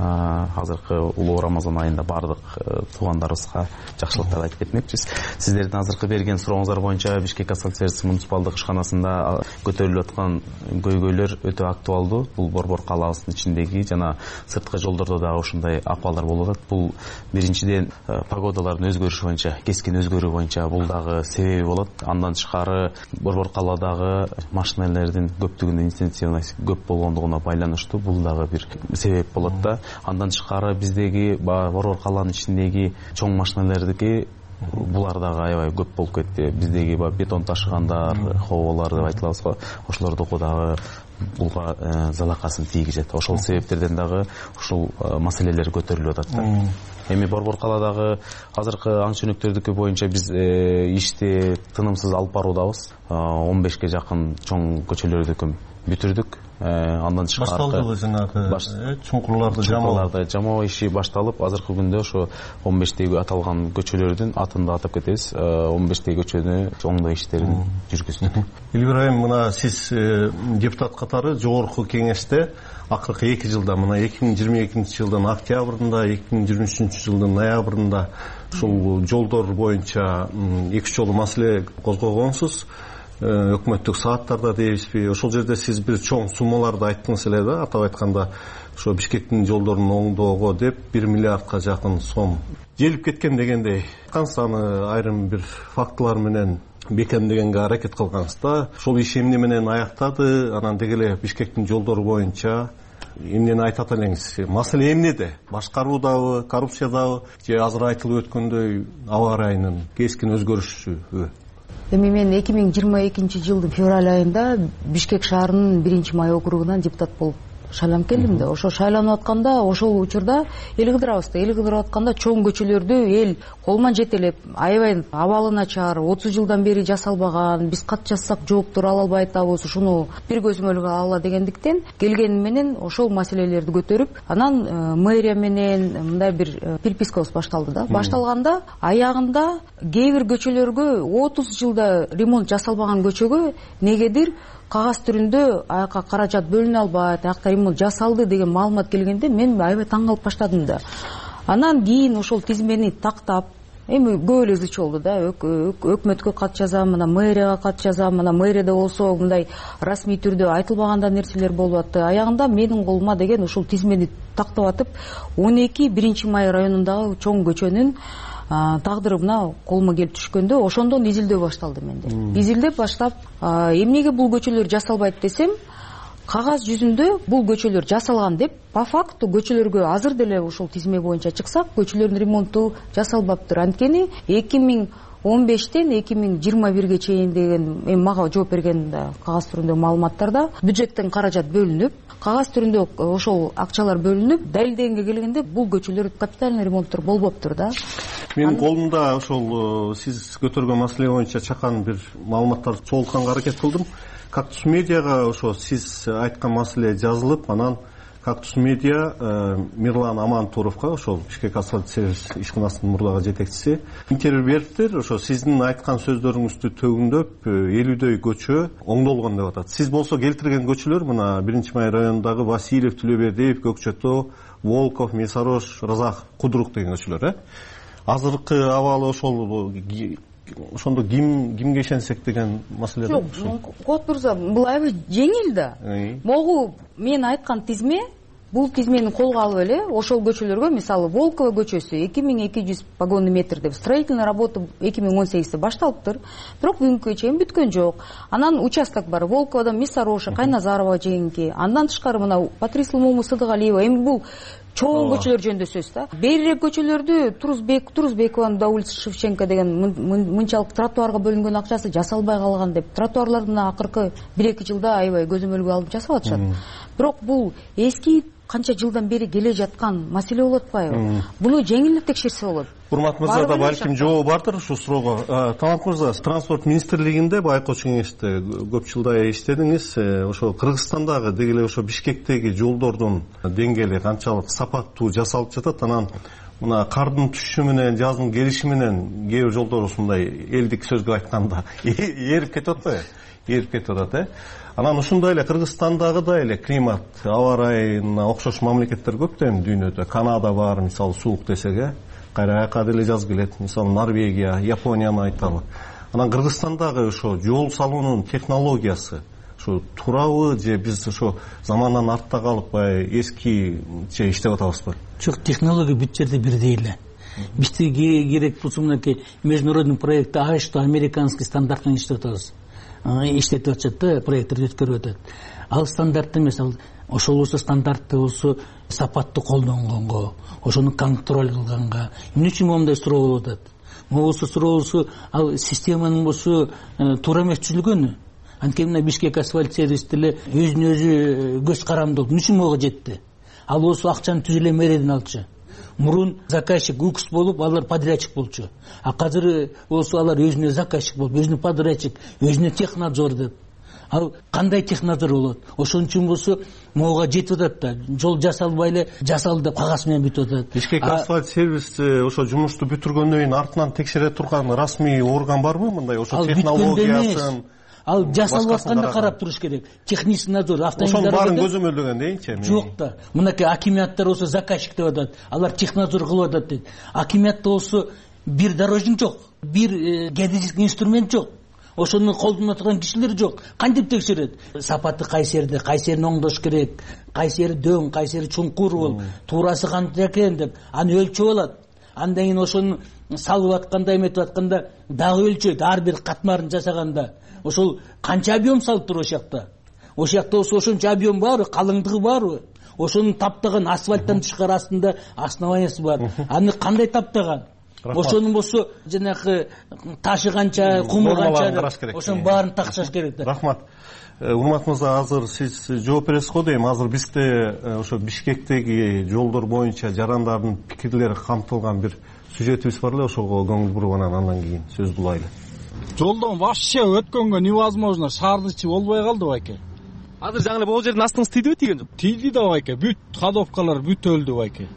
Азыркы улуу Рамазан айында бардык туугандарыбызга жакшылыктарды айтып кетмекчиз. Сиздердин азыркы берген сурооңуздар боюнча Бишкек асфальт сервис муниципалдык ишканасында көтөрүлүп аткан көйгөйлөр өтө актуалдуу. Бул Борбор калаабыздын ичиндеги жана сырткы жолдордо дагы ушундай акыбалдар болуп атат. Бул биринчиден погодалардын өзгөрүшү боюнча, кескин өзгөрүү боюнча бул дагы себеби болот. Андан тышкары Борбор калаадагы машиналардын көптүгүнүн интенсивность көп болгондугуна байланыштуу бул дагы бир себеп болот да. Андан тышкары биздеги Борбор калаанын ичиндеги чоң машиналардыки булар дагы аябай көп болуп кетти. Биздеги бетон ташыгандар, хоболор деп айтылабыз го, ошолордуку дагы булга залакасын тийгизет. Ошол себептерден дагы ушул маселелер көтөрүлүп атат да. Эми Борбор калаадагы азыркы аң чөнөктөрдүкү боюнча биз ишти тынымсыз алып баруудабыз. он бешке жакын чоң көчөлөрдү бүтүрдүк. Андан тышкары башталдыбы жанагы чуңкурларды жамоо жамоо иши башталып, азыркы күндө ошо он бештеги аталган көчөлөрдүн атын да атап кетебиз. он бештеги көчөнү оңдоо иштерин жүргүздүк. Элбир айым, мына сиз депутат катары жогорку кеңеште акыркы эки жылда, мына эки миң жыйырма экинчи жылдын октябрында, эки миң жыйырма үчүнчү жылдын ноябрында ушул жолдор боюнча эки жолу маселе козгогонсуз. Өкмөттүк сааттарда дейбизби, ошол жерде сиз бир чоң суммаларды айттыңыз эле да, атап айтканда ошо Бишкектин жолдорун оңдоого деп бир миллиардка жакын сом желип кеткен дегендей. Кансаны айрым бир фактылар менен бекемдегенге аракет кылгансыз да. Ошол иш эмне менен аяктады, анан деги эле Бишкектин жолдору боюнча эмнени айтат элеңиз? Маселе эмнеде? Башкаруудабы, коррупциядабы, же азыр айтылып өткөндөй аба ырайынын кескин өзгөрүшүбү? Эми мен эки миң жыйырма экинчи жылдын февраль айында Бишкек шаарынын биринчи май округунан депутат болуп шайланып келдим да. Ошо шайланып атканда, ошол учурда эл кыдырабыз да, эл кыдырып атканда чоң көчөлөрдү эл колман жетелеп, аябай абалы начар, отуз жылдан бери жасалбаган, биз кат жазсак жооптор ала албай атабыз, ушуну бир көзөмөлгө ала дегендиктен келгени менен ошол маселелерди көтөрүп, анан мэрия менен мындай бир перепискабыз башталды да. Башталганда аягында кээ бир көчөлөргө отуз жылда ремонт жасалбаган көчөгө негедир кагаз түрүндө аяка каражат бөлүнө албайт, аякта ремонт жасалды деген маалымат келгенде мен аябай таң калып баштадым да. Анан кийин ошол тизмени тактап, эми көп эле ызы болду да, өкмөткө кат жазам, мына мэрияга кат жазам, мына мэрияда болсо мындай расмий түрдө айтылбаганда нерселер болуп атты. Аягында менин колума деген ушул тизмени тактап атып, он эки биринчи май районундагы чоң көчөнүн тагдыры мына колума келип түшкөндө, ошондон изилдөө башталды менде. Изилдеп баштап, эмнеге бул көчөлөр жасалбайт десем, кагаз жүзүндө бул көчөлөр жасалган деп, по факту көчөлөргө азыр деле ушул тизме боюнча чыксак, көчөлөрдүн ремонту жасалбаптыр. Анткени эки миң он бештен эки миң жыйырма бирге чейин деген эми мага жооп берген кагаз түрүндө маалыматтарда бюджеттен каражат бөлүнүп, кагаз түрүндө ошол акчалар бөлүнүп, далилдегенге келгенде бул көчөлөр капитальный ремонттор болбоптур да. Менин колумда ошол сиз көтөргөн маселе боюнча чакан бир маалыматтарды чогултканга аракет кылдым. Кактус медиага ошо сиз айткан маселе жазылып, анан Кактус медиа Мирлан Амантуровго, ошол Бишкек асфальт сервис ишканасынын мурдагы жетекчиси, интервью бериптир. Ошо сиздин айткан сөздөрүңүздү төгүндөп, элүүдөй көчө оңдолгон деп атат. Сиз болсо келтирген көчөлөр мына биринчи май районундагы Васильев, Түлөбердиев, Көкчөтөө, Волков, Месарош, Разак, Кудрук деген көчөлөр, э? Азыркы абалы ошол ошондо ким кимге ишенсек деген маселе да. Жок, Кот Мырза, бул аябай жеңил да. Могу мен айткан тизме, бул тизмени колго алып эле ошол көчөлөргө, мисалы Волкова көчөсү эки миң эки жүз погонный метр деп строительный работа эки миң он сегизде башталыптыр. Бирок бүгүнкүгө чейин бүткөн жок. Анан участок бар, Волковадан Мисароша, Кайназарова жеңки, андан тышкары мына Патрисул Муму Сыдыгалиева, эми бул чоң көчөлөр жөнүндө сөз да. Берирээк көчөлөрдү Турузбек, Турузбекованын да улица Шевченко деген мынчалык тротуарга бөлүнгөн акчасы жасалбай калган деп, тротуарларды акыркы бир эки жылда аябай көзөмөлгө алып жасап атышат. Бирок бул эски канча жылдан бери келе жаткан маселе болуп атпайбы? Буну жеңилдеп текшерсе болот. Урмат мырза да балким жообу бардыр ушул суроого. Талант мырза, транспорт министрлигинде байкоочу кеңеште көп жылдай иштедиңиз. Ошо Кыргызстандагы деги эле ошо Бишкектеги жолдордун деңгээли канчалык сапаттуу жасалып жатат? Анан мына кардын түшүшү менен, жаздын келиши менен кээ бир жолдор ушундай элдик сөзгө айтканда ээрип кетип атпайбы? эрип кетип атат э анан ушундай эле Кыргызстандагыдай эле климат аба ырайына окшош мамлекеттер көп да эми дүйнөдө. Канада бар, мисалы суук десек э кайра аяка деле жаз келет, мисалы Норвегия, Японияны айталы. Анан Кыргызстандагы ошо жол салуунун технологиясы ушу туурабы же биз ошо замандан артта калып баягы эскиче иштеп атабызбы? Жок, технология бүт жерде бирдей эле. Бизге керек болсо мынакей международный проектте ай что американский стандарт менен иштеп атабыз. Иштетип атышат да, проекттерди өткөрүп атат. Ал стандарт эмес, ал ошол болсо стандартты болсо сапатты колдонгонго, ошону контроль кылганга эмне үчүн моундай суроо болуп атат? Могусу суроо болсо ал системанын болсо туура эмес түзүлгөнү. Анткени мына Бишкек асфальт сервис деле өзүнө өзү көз карамдуулук эмне үчүн мага жетти? Ал болсо акчаны түз эле мэриядан алчу. Мурун заказчик УКС болуп, алар подрядчик болчу. А азыр болсо алар өзүнө заказчик болуп, өзүнө подрядчик, өзүнө технадзор деп. Ал кандай технадзор болот? Ошон үчүн болсо могуга жетип атат да. Жол жасалбай эле жасалды деп кагаз менен бүтүп атат. Бишкек асфальт сервис ошо жумушту бүтүргөндөн кийин артынан текшере турган расмий орган барбы мындай ошо технологиясын? Ал жасалып атканда карап туруш керек. Технический надзор, автомобиль. Ошонун баарын көзөмөлдөгөн дейинчи эми. Жок да. Мынакей акиматтар болсо заказчик деп атат. Алар технадзор кылып атат дейт. Акиматта болсо бир дорожник жок, бир геодезический инструмент жок. Ошону колдоно турган кишилер жок. Кантип текшерет? Сапаты кайсерде, кайсерин оңдош керек, кайсери дөң, кайсери чуңкур болуп, туурасы кантип экен деп аны өлчөп алат. Андан кийин ошону салып атканда, эметип атканда дагы өлчөйт, ар бир катмарын жасаганда. Ошол канча объем салып тур ошол жакта. Ошол жакта болсо ошончо объем барбы, калыңдыгы барбы? Ошону таптаган асфальттан тышкары астында основаниясы бар. Аны кандай таптаган? Ошонун болсо жанагы ташы канча, куму канча, ошонун баарын такшаш керек да. Рахмат. Урмат мырза, азыр сиз жооп бересиз го дейм. Азыр бизде ошо Бишкектеги жолдор боюнча жарандардын пикирлери камтылган бир сюжетибиз бар эле, ошого көңүл буруп анан андан кийин сөз булайлы. Жолдон вообще өткөнгө невозможно, шаардын ичи болбой калды байке. Азыр жаңы эле могу жердин астыңыз тийдиби, тийген жок? Тийди да байке, бүт ходовкалар бүт өлдү байке.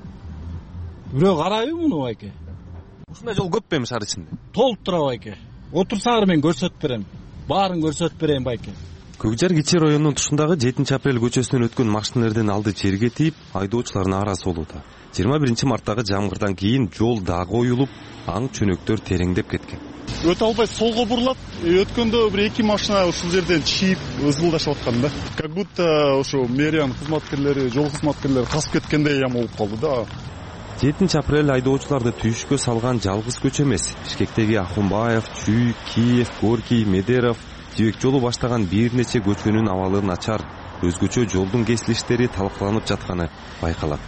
Бирөө карайбы муну байке? Ушундай жол көп эми шаар ичинде? Толуп тура байке. Отурсаңар мен көрсөтүп берем. Баарын көрсөтүп берем байке. Көкжар Кичи районунун тушундагы жетинчи апрель көчөсүнөн өткөн машиналардын алды жерге тийип, айдоочулардын арасы болууда. жыйырма биринчи марттагы жамгырдан кийин жол дагы оюлуп, аң чөнөктөр тереңдеп кеткен. Өтө албай солго бурулат. Өткөндө бир эки машина ушул жерден чийип ызгылдашып аткан да. Как будто ошо мэриянын кызматкерлери, жол кызматкерлери касып кеткендей ям болуп калды да. жетинчи апрель айдоочуларды түйүшкө салган жалгыз көчө эмес. Бишкектеги Ахунбаев, Чүй, Киев, Горький, Медеров, Жибек жолу баштаган бир нече көчөнүн абалы начар, өзгөчө жолдун кесилиштери талкаланып жатканы байкалат.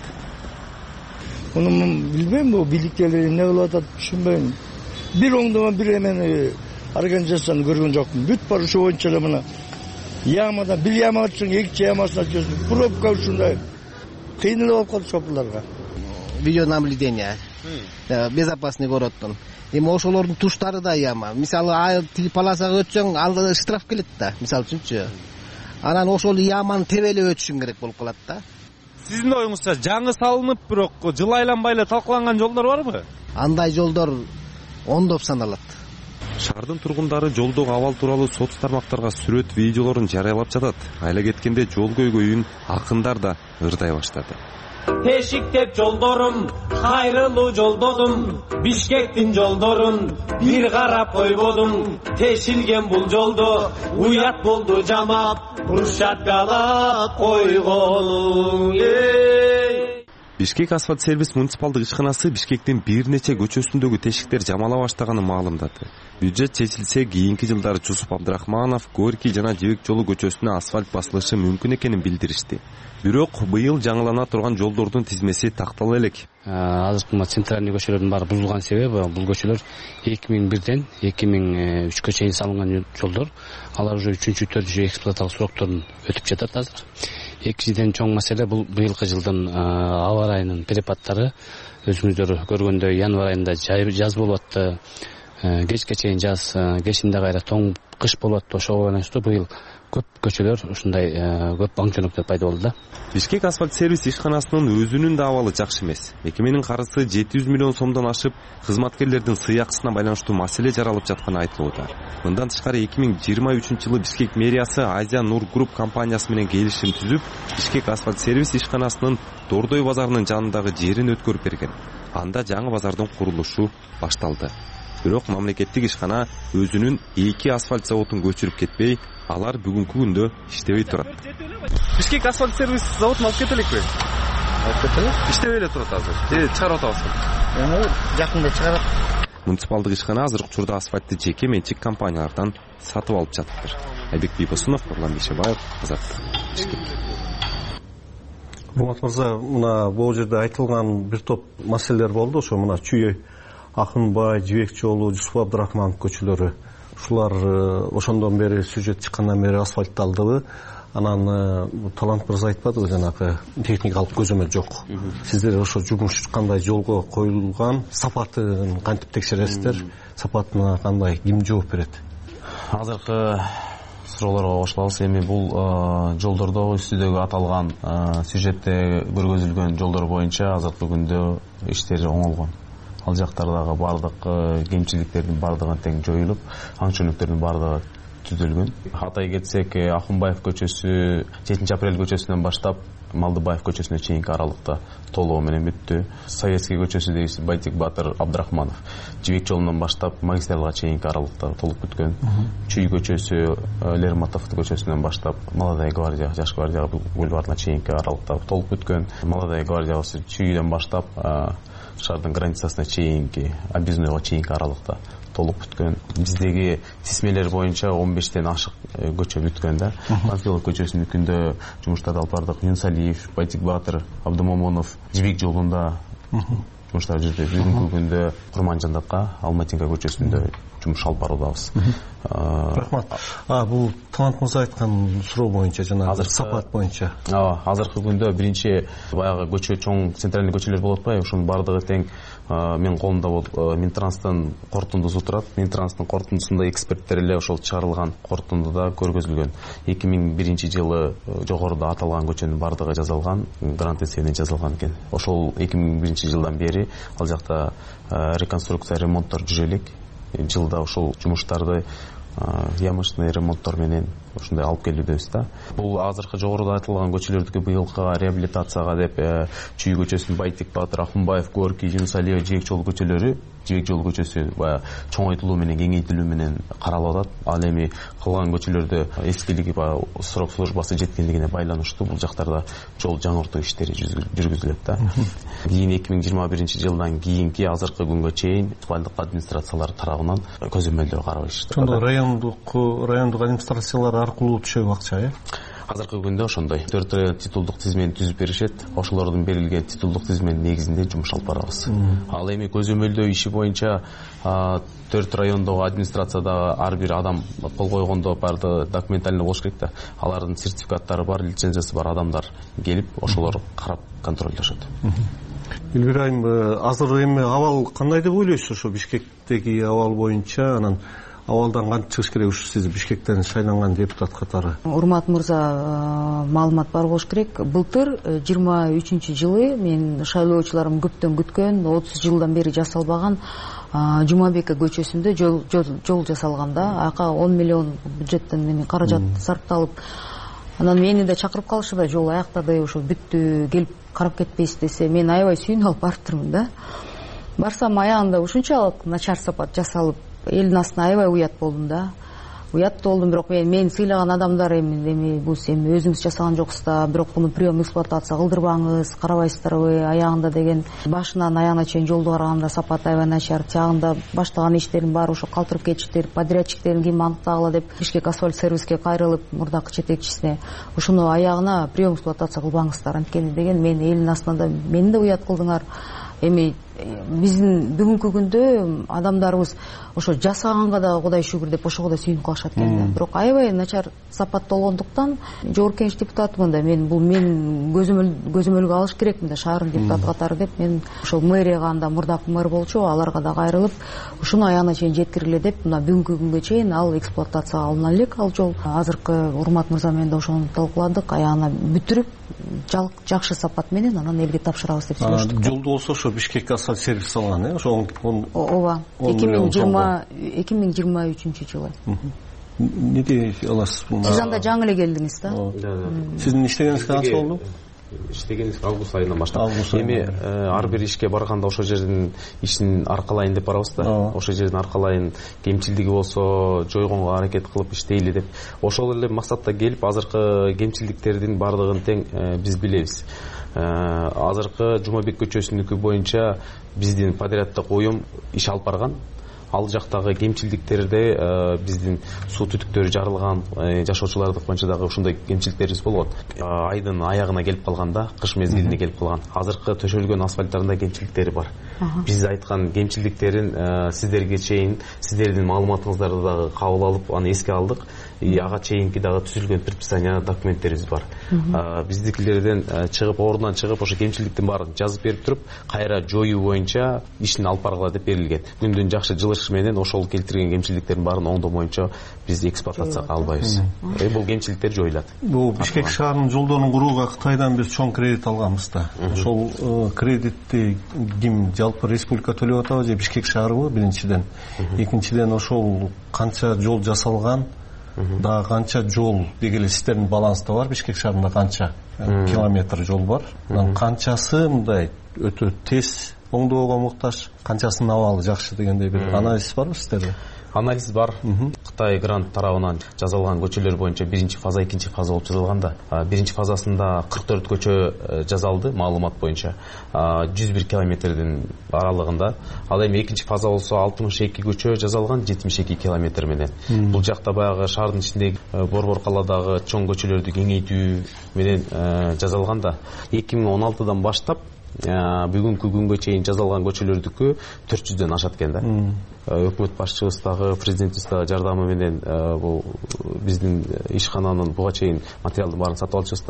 Муну билбейм, бул бийликтер эмне кылып атат түшүнбөйм. Бир оңдомон бир эмени организацияны көргөн жокмун. Бүт бар ошо боюнча эле мына ямадан бир ямага чыгып, экинчи ямасына чыгып, пробка ушундай кыйын болуп калды шоферлорго. Видеонаблюдение, безопасный городтун. Эми ошолордун туштары да яма. Мисалы, тиги полосага өтсөң, ал штраф келет да, мисалы үчүнчү. Анан ошол яманы тебелеп өтүшүң керек болуп калат да. Сиздин оюңузча жаңы салынып, бирок жыл айланбай эле талкаланган жолдор барбы? Андай жолдор ондоп саналат. Шаардын тургундары жолдогу абал тууралуу соц тармактарга сүрөт, видеолорун жарыялап жатат. Айла кеткенде жол көйгөйүн акындар да ырдай баштады. Тешиктеп жолдорум, кайрылуу жолдодум, Бишкектин жолдорун бир карап койбодум. Тешилген бул жолдо уят болду жамап, брусчаткалап койгонум. Бишкек асфальт сервис муниципалдык ишканасы Бишкектин бир нече көчөсүндөгү тешиктер жамала баштаганын маалымдады. Бюджет чечилсе, кийинки жылдары Жусуп Абдрахманов, Горький жана Жибек жолу көчөсүнө асфальт басылышы мүмкүн экенин билдиришти. Бирок быйыл жаңылана турган жолдордун тизмеси тактала элек. Азыркы центральный көчөлөрдүн баары бузулган себеби бул көчөлөр эки миң бирден эки миң үчкө чейин салынган жолдор. Алар уже үчүнчү, төртүнчү эксплуатациялык срокторун өтүп жатат азыр. Экинчиден чоң маселе бул быйылкы жылдын аба ырайынын перепадтары. Өзүңүздөр көргөндөй январь айында жаз болуп атты. кечке чейин жаз, кечинде кайра тоң кыш болот. Ошого байланыштуу быйыл көп көчөлөр ушундай көп аң чөнөктөр пайда болду да. Бишкек асфальт сервис ишканасынын өзүнүн да абалы жакшы эмес. Мекеменин карызы жети жүз миллион сомдон ашып, кызматкерлердин сый акысына байланыштуу маселе жаралып жатканы айтылууда. Мындан тышкары эки миң жыйырма үчүнчү жылы Бишкек мэриясы Азия Нур Групп компаниясы менен келишим түзүп, Бишкек асфальт сервис ишканасынын Дордой базарынын жанындагы жерин өткөрүп берген. Анда жаңы базардын курулушу башталды. Бирок мамлекеттик ишкана өзүнүн эки асфальт заводун көчүрүп кетпей, алар бүгүнкү күндө иштебей турат. Бишкек асфальт сервис заводун алып кетеликпи? Алып кетели. Иштебей эле турат азыр. Же чыгарып атабызбы? Эми жакында чыгарат. Муниципалдык ишкана азыркы учурда асфальтты жеке менчик компаниялардан сатып алып жатыптыр. Айбек Бийбосунов, Нурлан Бейшебаев, Азаттык, Бишкек. Урмат мырза, мына бул жерде айтылган бир топ маселелер болду. Ошо мына Чүй, Акынбай, Жибек жолу, Жусуп Абдрахманов көчөлөрү. Ушулар ошондон бери сюжет чыккандан бери асфальтталдыбы? Анан Талант мырза айтпадыбы, жанагы техникалык көзөмөл жок. Сиздер ошо жумуш кандай жолго коюлган, сапатын кантип текшересиздер? Сапатына кандай, ким жооп берет? Азыркы суроолорго кошулабыз. Эми бул жолдордо үстүдөгү аталган сюжетте көргөзүлгөн жолдор боюнча азыркы күндө иштер оңолгон. Ал жактардагы бардык кемчиликтердин бардыгы тең жоюлуп, аң чөнөктөрдүн бардыгы түзүлгөн. Атай кетсек, Акынбаев көчөсү жетинчи апрель көчөсүнөн баштап Малдыбаев көчөсүнө чейинки аралыкта толугу менен бүттү. Советский көчөсү дейбиз, Байтик Батыр Абдрахманов Жибек жолунан баштап магистралга чейинки аралыкта толуп бүткөн. Чүй көчөсү Лермонтов көчөсүнөн баштап Молодая гвардия, Жаш гвардия бульварына чейинки аралыкта толуп бүткөн. Молодая гвардиясы Чүйдөн баштап шаардын границасына чейинки, Объездойго чейинки аралыкта толуп бүткөн. Биздеги тизмелер боюнча он бештен ашык көчө бүткөн да. Панфилов көчөсүнүн күндө жумуштарды алып бардык. Юнусалиев, Байтик Батыр, Абдымомонов Жибек жолунда жумуштар жүрдү. Бүгүнкү күндө Курманжандатка, Алматинка көчөсүндө жумуш алып баруудабыз. Рахмат. А бул Талант мырза айткан суроо боюнча жана сапат боюнча. Ооба, азыркы күндө биринчи баягы көчө чоң центральный көчөлөр болуп атпайбы? Ошонун бардыгы тең мен колумда болуп Минтранстын корутундусу турат. Минтранстын корутундусунда эксперттер эле ошол чыгарылган корутундуда көргөзүлгөн. эки миң биринчи жылы жогоруда аталган көчөнүн бардыгы жазылган, грант эсебинен жазылган экен. Ошол эки миң биринчи жылдан бери ал жакта реконструкция, ремонттор жүрө элек. Жылда ошол жумуштарды ямочный ремонттор менен ушундай алып келүүдөбүз да. Бул азыркы жогоруда айтылган көчөлөрдүкү быйылкы реабилитацияга деп Чүй көчөсүнүн Байтик Батыр, Акынбаев, Горький, Юнусалиев, Жибек жолу көчөлөрү, Жибек жолу көчөсү баягы чоңойтулуу менен кеңейтилүү менен каралып атат. Ал эми калган көчөлөрдө эскилиги баягы срок службасы жеткендигине байланыштуу бул жактарда жол жаңыртуу иштери жүргүзүлөт да. Кийин эки миң жыйырма биринчи жылдан кийинки азыркы күнгө чейин муниципалдык администрациялар тарабынан көзөмөлдөр карап иштеп. Ошондо райондук райондук администрациялар аркылуу түшөбү акча, э? Азыркы күндө ошондой төрт район титулдук тизмени түзүп беришет. Ошолордун берилген титулдук тизменин негизинде жумуш алып барабыз. Ал эми көзөмөлдөө иши боюнча төрт райондогу администрациядагы ар бир адам кол койгондо барды документально болуш керек да. Алардын сертификаттары бар, лицензиясы бар адамдар келип, ошолор карап контролдошот. Элвира айым, азыр эми абал кандай деп ойлойсуз ошо Бишкектеги абал боюнча? Анан абалдан кантип чыгыш керек ушу сиз Бишкектен шайланган депутат катары? Урмат мырза, маалымат бар болуш керек. Былтыр жыйырма үчүнчү жылы мен шайлоочуларым көптөн күткөн, отуз жылдан бери жасалбаган Жумабекке көчөсүндө жол жол жасалган да. Ака он миллион бюджеттен эми каражат сарпталып, анан мени да чакырып калышыбы, жол аяктады, ошо бүттү, келип карап кетпейсиз десе, мен аябай сүйүнүп алып барыптырмын да. Барсам аягында ушунчалык начар сапат жасалып, элдин астына аябай уят болдум да. Уят болдум, бирок мен мени сыйлаган адамдар эми эми бул эми өзүңүз жасаган жоксуз да, бирок муну прием эксплуатация кылдырбаңыз, карабайсыздарбы аягында деген. Башынан аягына чейин жолду караганда сапат аябай начар, тягында баштаган иштердин баары ошо калтырып кетиштер, подрядчиктерин ким аныктагыла деп Бишкек асфальт сервиске кайрылып, мурдакы жетекчисине ушуну аягына прием эксплуатация кылбаңыздар анткени деген. Мен элдин астынан да мени да уят кылдыңар. Эми биздин бүгүнкү күндө адамдарыбыз ошо жасаганга дагы Кудай шүгүр деп ошого да сүйүнүп калышат экен да. Бирок аябай начар сапатта болгондуктан жогорку кеңеш депутатымын да, мен бул мен көзөмөлгө алыш керекмин да шаардын депутаты катары деп мен ошол мэрияга анда мурдакы мэр болчу, аларга да кайрылып ушуну аягына чейин жеткиргиле деп мына бүгүнкү күнгө чейин ал эксплуатацияга алына элек ал жол. Азыркы Урмат мырза менен да ошону талкууладык, аягына бүтүрүп жакшы сапат менен анан элге тапшырабыз деп сүйлөштүк. Жолду болсо ошо Бишкек асфальт сервис алган, э? Ошо ооба эки миң жыйырма эки миң жыйырма үчүнчү жылы. Эмнеге аласыз? Сиз анда жаңы эле келдиңиз да. Сиздин иштегениңиз канча болду? Иштегенибиз август айынан баштап. Эми ар бир ишке барганда ошол жердин ишин аркалайын деп барабыз да. Ошол жердин аркалайын, кемчилдиги болсо жойгонго аракет кылып иштейли деп. Ошол эле максатта келип, азыркы кемчилдиктердин баардыгын тең биз билебиз. Азыркы Жумабек көчөсүнүкү боюнча биздин подряддык уюм иш алып барган. Ал жактагы кемчилдиктерде биздин суу түтүктөрү жарылган, жашоочулардык боюнча дагы ушундай кемчиликтерибиз болгон. Айдын аягына келип калганда, кыш мезгилине келип калган. Азыркы төшөлгөн асфальттарында кемчиликтери бар. Биз айткан кемчиликтерин сиздерге чейин, сиздердин маалыматыңыздарды дагы кабыл алып, аны эске алдык. Ага чейинки дагы түзүлгөн предписание, документтерибиз бар. Биздикилерден чыгып, ордунан чыгып, ошо кемчиликтин баарын жазып берип туруп, кайра жоюу боюнча ишин алып баргыла деп берилген. Күндүн жакшы жылыш менен ошол келтирген кемчиликтердин баарын оңдоо боюнча биз эксплуатацияга албайбыз. Бул кемчиликтер жоюлат. Бул Бишкек шаарынын жолдорун курууга Кытайдан биз чоң кредит алганбыз да. Ошол кредитти ким жалпы республика төлөп атабы же Бишкек шаарыбы биринчиден? Экинчиден ошол канча жол жасалган? Да канча жол дегеле сиздердин баланста бар? Бишкек шаарында канча километр жол бар? Канчасы мындай өтө тез оңдоого муктаж, канчасынын абалы жакшы дегендей бир анализ барбы сиздерде? Анализ бар. Кытай грант тарабынан жасалган көчөлөр боюнча биринчи фаза, экинчи фаза болуп жасалган да. Биринчи фазасында кырк төрт көчө жасалды, маалымат боюнча. жүз бир километрдин аралыгында. Ал эми экинчи фаза болсо алтымыш эки көчө жасалган, жетимиш эки километр менен. Бул жакта баягы шаардын ичиндеги Борбор калаадагы чоң көчөлөрдү кеңейтүү менен жасалган да. эки миң он алтыдан баштап бүгүнкү күнгө чейин жасалган көчөлөрдүкү төрт жүздөн ашат экен да. Өкмөт башчыбыз дагы, президентибиз дагы жардамы менен бул биздин ишкананын буга чейин материалдын баарын сатып алчубуз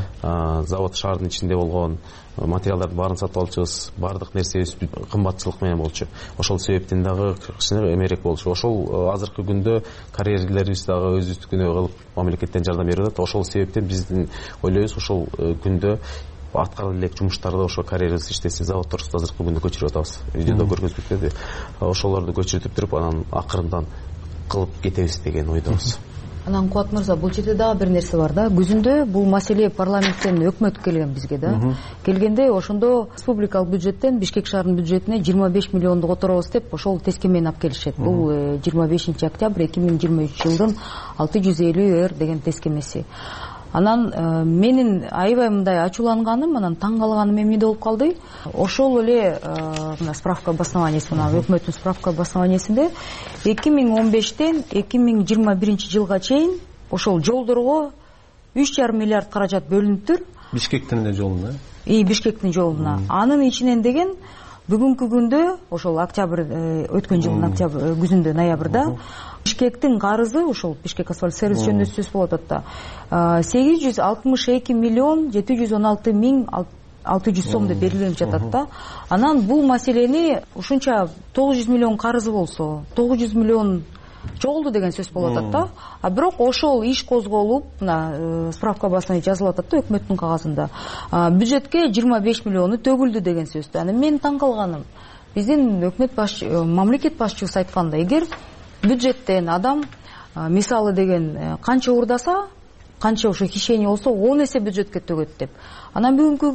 да. Завод шаардын ичинде болгон материалдардын баарын сатып алчубуз. Бардык нерсебиз кымбатчылык менен болчу. Ошол себептен дагы кичине эмерек болчу. Ошол азыркы күндө карьерлерибиз дагы өзүбүздүкүнө кылып мамлекеттен жардам берип атат. Ошол себептен биздин ойлойбуз ошол күндө аткарылып элек жумуштарды ошо карьерибиз иштесе, заводторубузду азыркы күндө көчүрүп атабыз. Видеодо көргөзүп берди. Ошолорду көчүрүп туруп, анан акырындан кылып кетебиз деген ойдобуз. Анан Кубат мырза, бул жерде дагы бир нерсе бар да. Күзүндө бул маселе парламенттен өкмөт келген бизге да. Келгенде ошондо республикалык бюджеттен Бишкек шаарынын бюджетине жыйырма беш миллионду которобуз деп ошол тескемени алып келишет. Бул жыйырма бешинчи октябрь эки миң жыйырма үчүнчү жылдын алты жүз элүү эр деген тескемеси. Анан менин аябай мындай ачууланганым, анан таң калганым эмне болуп калды? Ошол эле мына справка обоснованиясы, мына өкмөттүн справка обоснованиясында эки миң он бештен эки миң жыйырма биринчи жылга чейин ошол жолдорго үч жарым миллиард каражат бөлүнүптүр. Бишкектин эле жолуна? И Бишкектин жолуна. Анын ичинен деген бүгүнкү күндө ошол октябрь өткөн жылдын октябрь күзүндө ноябрда Бишкектин карызы, ошол Бишкек асфальт сервис жөнүндө сөз болуп атат да, сегиз жүз алтымыш эки миллион жети жүз он алты миң алты жүз сом деп белгиленип жатат да. Анан бул маселени ушунча тогуз жүз миллион карызы болсо, тогуз жүз миллион жолду деген сөз болуп атат да. А бирок ошол иш козголуп, мына справка обоснований жазылып атат да өкмөттүн кагазында. Бюджетке жыйырма беш миллиону төгүлдү деген сөз. Анан мен таң калганым, биздин өкмөт баш мамлекет башчыбыз айткандай, эгер бюджеттен адам мисалы деген канча урдаса, канча ошо хищение болсо он эсе бюджетке төгөт деп. Анан бүгүнкү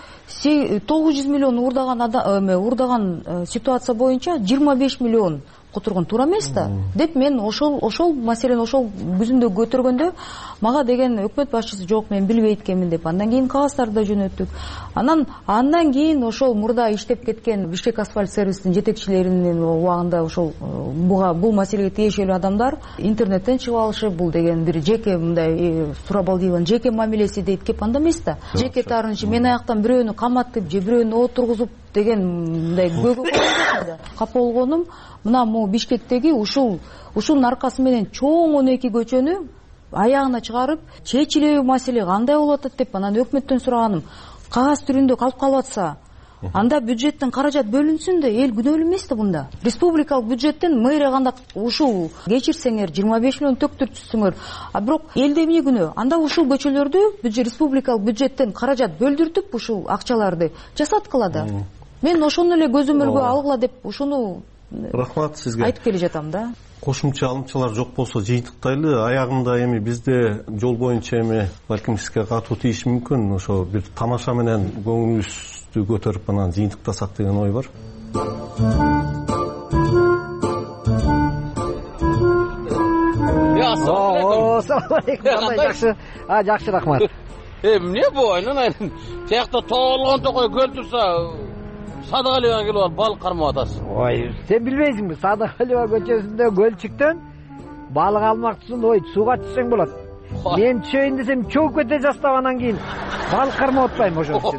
күндө тогуз жүз миллион урдаган урдаган ситуация боюнча жыйырма беш миллион которгон туура эмес да деп мен ошол ошол маселени ошол күзүндө көтөргөндө мага деген өкмөт башчысы жок, мен билбей эткенмин деп. Андан кийин кагаздарды да жөнөттүк. Анан андан кийин ошол мурда иштеп кеткен Бишкек асфальт сервистин жетекчилеринин убагында ошол буга бул маселеге тиешелүү адамдар интернеттен чыгып алышып, бул деген бир жеке мындай сурабалдиеван жеке мамилеси дейт кеп анда эмес да. Жеке таарынчы мен аяктан бирөөнү каматып же бирөөнү отургузуп деген мындай көгө капа болгонум мына могу Бишкектеги ушул ушунун аркасы менен чоң он эки көчөнү аягына чыгарып чечилеби маселе кандай болуп атат деп анан өкмөттөн сураганым. Кагаз түрүндө калып калып атса, анда бюджеттен каражат бөлүнсүн да, эл күнөөлүү эмес да бунда. Республикалык бюджеттен мэрия кандай ушул кечирсеңер жыйырма беш миллион төктүрчүсүңөр, а бирок элде эмне күнөө? Анда ушул көчөлөрдү республикалык бюджеттен каражат бөлдүртүп ушул акчаларды жасаткыла да. Мен ошону эле көзөмөлгө алгыла деп ошону рахмат сизге айтып келе жатам да. Кошумча алымчалар жок болсо жыйынтыктайлы. Аягында эми бизде жол боюнча эми балким сизге катуу тийиши мүмкүн. Ошо бир тамаша менен көңүлүбүздү көтөрүп анан жыйынтыктасак деген ой бар. Assalamu alaikum. Кандай жакшы? А, жакшы, рахмат. Э, эмне бу? Айнан тиякта тоолгон токой көл турса, Садыгалиева келип алып балык кармап атасыз. Ой, сен билбейсиңби? Садыгалиева көчөсүндө көлчүктөн балык алмакчысың, ой, сууга түшсөң болот. Мен түшөйүн десем, чогуп кете жастап анан кийин балык кармап атпайм ошол үчүн.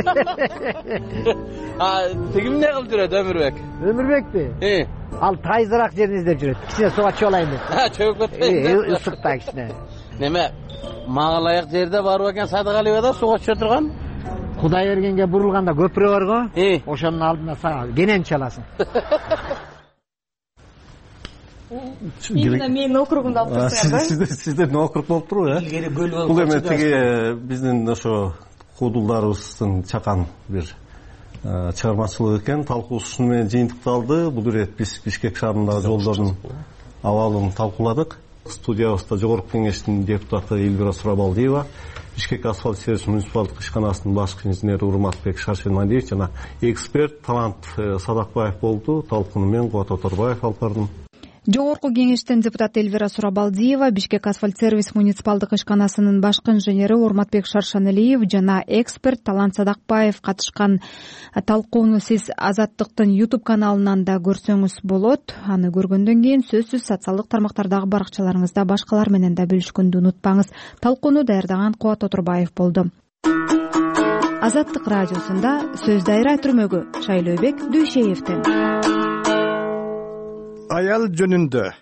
А, тиги эмне кылып жүрөт Өмүрбек? Өмүрбекпи? Э. Ал тайзыраак жерин издеп жүрөт. Кичине сууга түшө алайын деп. Ha, чөгүп кетпейсиң. Ысыкта кичине. Неме? Мага ылайык жерде барбы экен Садыгалиевада сууга түшө турган? Кудай бергенге бурулганда көпүрө бар го. Ошонун алдына сага кенен чаласың. Именно менин округумду алып турсуңар да? Сиздердин округ болуп турбу, э? Бул эми тиги биздин ошо куудулдарыбыздын чакан бир чыгармачылык экен. Талкуусу менен жыйынтыкталды. Бул ирет биз Бишкек шаарындагы жолдордун абалын талкууладык. Студиябызда жогорку кеңештин депутаты Эльвира Сурабалдиева, Бишкек асфальт сервис муниципалдык ишканасынын башкы инженери Урматбек Шаршенмадиев жана эксперт Талант Садакбаев болду. Талкууну мен Кубат Оторбаев алып бардым. Жогорку кеңештин депутаты Эльвира Сурабалдиева, Бишкек асфальт сервис муниципалдык ишканасынын башкы инженери Урматбек Шаршаналиев жана эксперт Талант Садакбаев катышкан талкууну сиз Азаттыктын YouTube каналынан да көрсөңүз болот. Аны көргөндөн кийин сөзсүз социалдык тармактардагы баракчаларыңызда башкалар менен да бөлүшкөндү унутпаңыз. Талкууну даярдаган Кубат Оторбаев болду. Азаттык радиосунда сөз дайра түрмөгү Шайлообек Дүйшеевден. Аял жөнүндө.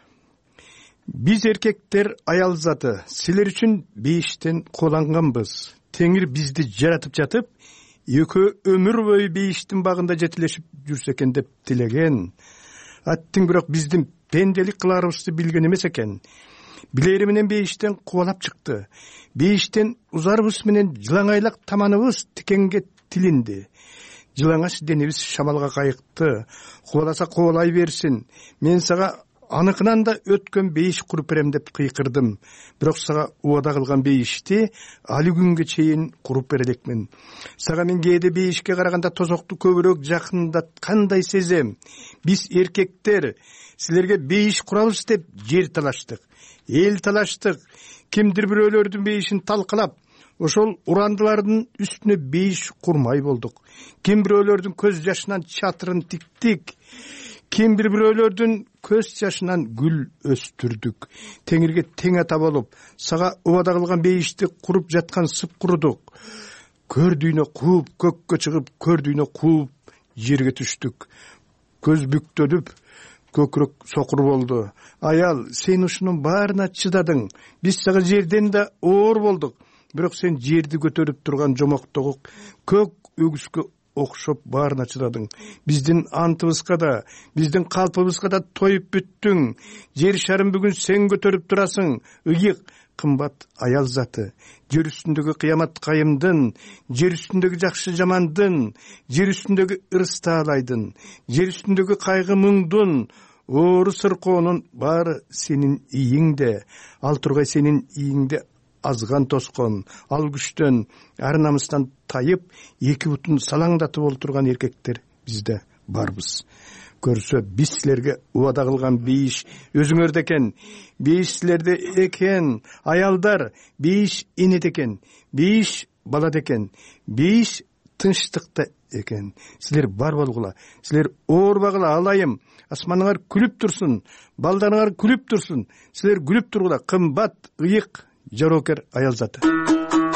Биз эркектер аял заты, силер үчүн бейиштен коланганбыз. Теңир бизди жаратып жатып, экөө өмүр бою бейиштин багында жетилешип жүрсө экен деп тилеген. Аттың бирок биздин пенделик кыларыбызды билген эмес экен. Билери менен бейиштен кубалап чыкты. Бейиштен узарыбыз менен жылаңайлак таманыбыз тикенге тилинди. Жылаңаш денебиз шамалга кайыкты. Кубаласа кубалай берсин. Мен сага аныкынан да өткөн бейиш куруп берем деп кыйкырдым. Бирок сага убада кылган бейишти али күнгө чейин куруп бере элекмин. Сага мен кээде бейишке караганда тозокту көбүрөөк жакындаткандай сезем. Биз эркектер силерге бейиш курабыз деп жер талаштык, эл талаштык. Кимдир бирөөлөрдүн бейишин талкалап, ошол урандылардын үстүнө бейиш курмай болдук. Ким бирөөлөрдүн көз жашынан чатырын тиктик. Ким бир бирөөлөрдүн көз жашынан гүл өстүрдүк. Теңирге тең ата болуп, сага убада кылган бейишти куруп жаткан сып курудук. Көрдүйнө кууп, көккө чыгып, көрдүйнө кууп, жерге түштүк. Көз бүктөлүп, көкүрөк сокур болду. Аял, сен ушунун баарына чыдадың. Биз сага жерден да оор болдук. Бирок сен жерди көтөрүп турган жомоктогу көк өгүскө окшоп баарына чыдадың. Биздин антыбызга да, биздин калпыбызга да тоюп бүттүң. Жер шарын бүгүн сен көтөрүп турасың. Ыйык, кымбат аял заты. Жер үстүндөгү кыямат кайымдын, жер үстүндөгү жакшы жамандын, жер үстүндөгү ырыс таалайдын, жер үстүндөгү кайгы муңдун, оору сыркоонун баары сенин ийиңде. Ал тургай сенин ийиңде азган тоскон, ал күчтөн, ар намыстан тайып, эки бутун салаңдатып олтурган эркектер бизде барбыз. Көрсө, биз силерге убада кылган бейиш өзүңөрдө экен. Бейиш силерде экен. Аялдар, бейиш энеде экен. Бейиш балада экен. Бейиш тынчтыкта экен. Силер бар болгула. Силер оорбагыла, алайым. Асманыңар күлүп турсун. Балдарыңар күлүп турсун. Силер күлүп тургула. Кымбат, ыйык, жарокер аял заты.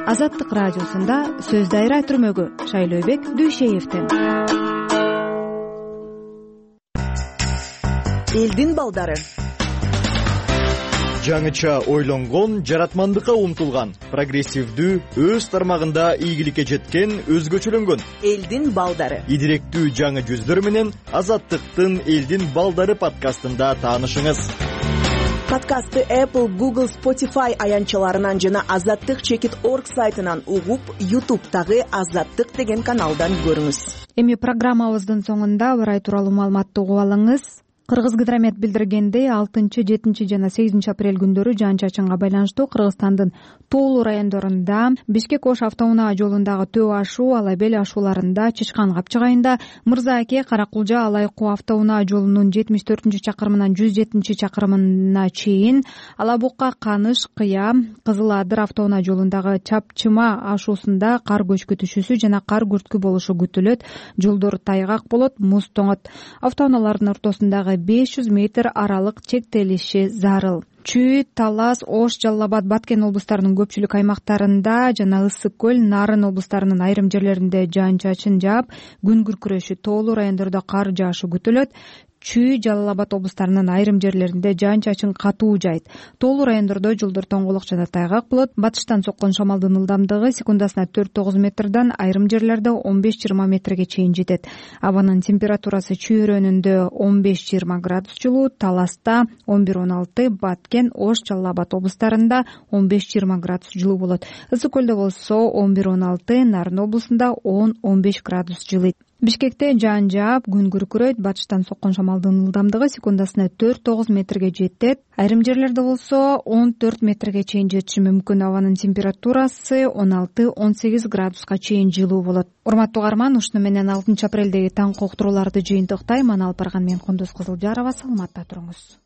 Азаттык радиосунда сөз дайра түрмөгү Шайлообек Дүйшеевден. Элдин балдары. Жаңыча ойлонгон, жаратмандыкка умтулган, прогрессивдүү, өз тармагында ийгиликке жеткен, өзгөчөлөнгөн элдин балдары. Идиректүү жаңы жүздөр менен Азаттыктын Элдин балдары подкастында таанышыңыз. Подкастты Apple, Google, Spotify аянчаларынан жана азаттык чекит точка орг сайтынан угуп, YouTube'тагы Азаттык деген каналдан көрүңүз. Эми программабыздын соңунда ырай тууралуу маалыматты угуп алыңыз. Кыргызгидромет билдиргендей, алтынчы, жетинчи жана сегизинчи апрель күндөрү жаан-чачынга байланыштуу Кыргызстандын тоолуу райондорунда Бишкек-Ош автоунаа жолундагы Төө ашуу, Ала бел ашууларында, Чычкан капчыгайында, Мырза Аке, Каракулжа, Алайкуу автоунаа жолунун жетимиш төртүнчү чакырымынан жүз жетинчи чакырымына чейин, Ала букка, Каныш, Кыя, Кызыл Адыр автоунаа жолундагы Чапчыма ашуусунда кар көчкү түшүүсү жана кар күрткү болушу күтүлөт. Жолдор тайгак болот, муз тоңот. Автоунаалардын ортосундагы беш жүз метр аралык чектелиши зарыл. Чүй, Талас, Ош, Жалал Абад, Баткен облустарынын көпчүлүк аймактарында жана Ысык көл, Нарын облустарынын айрым жерлеринде жаан-чачын жаап, күн күркүрөшү, тоолуу райондордо кар жаашы күтүлөт. Чүй, Жалал Абад облустарынын айрым жерлеринде жаан-чачын катуу жайт. Тоолуу райондордо жолдор тоңголок жана тайгак болот. Батыштан соккон шамалдын ылдамдыгы секундасына төрт тогуз метрден айрым жерлерде он беш жыйырма метрге чейин жетет. Абанын температурасы чүйрөнүндө он беш жыйырма градус жылуу, Таласта он бир он алты, Баткен, Ош, Жалал Абад облустарында он беш жыйырма градус жылуу болот. Ысык көлдө болсо он бир он алты, Нарын облусунда он он беш градус жылыйт. Бишкекте жаан жаап, күн күркүрөйт. Батыштан соккон шамалдын ылдамдыгы секундасына төрт тогуз метрге жетет. Айрым жерлерде болсо он төрт метрге чейин жетиши мүмкүн. Абанын температурасы он алты он сегиз градуска чейин жылуу болот. Урматтуу угарман, ушуну менен алтынчы апрелдеги таңкы уктурууларды жыйынтыктайм. Аны алып барган мен Кундуз Кызылжарова. Саламатта туруңуз.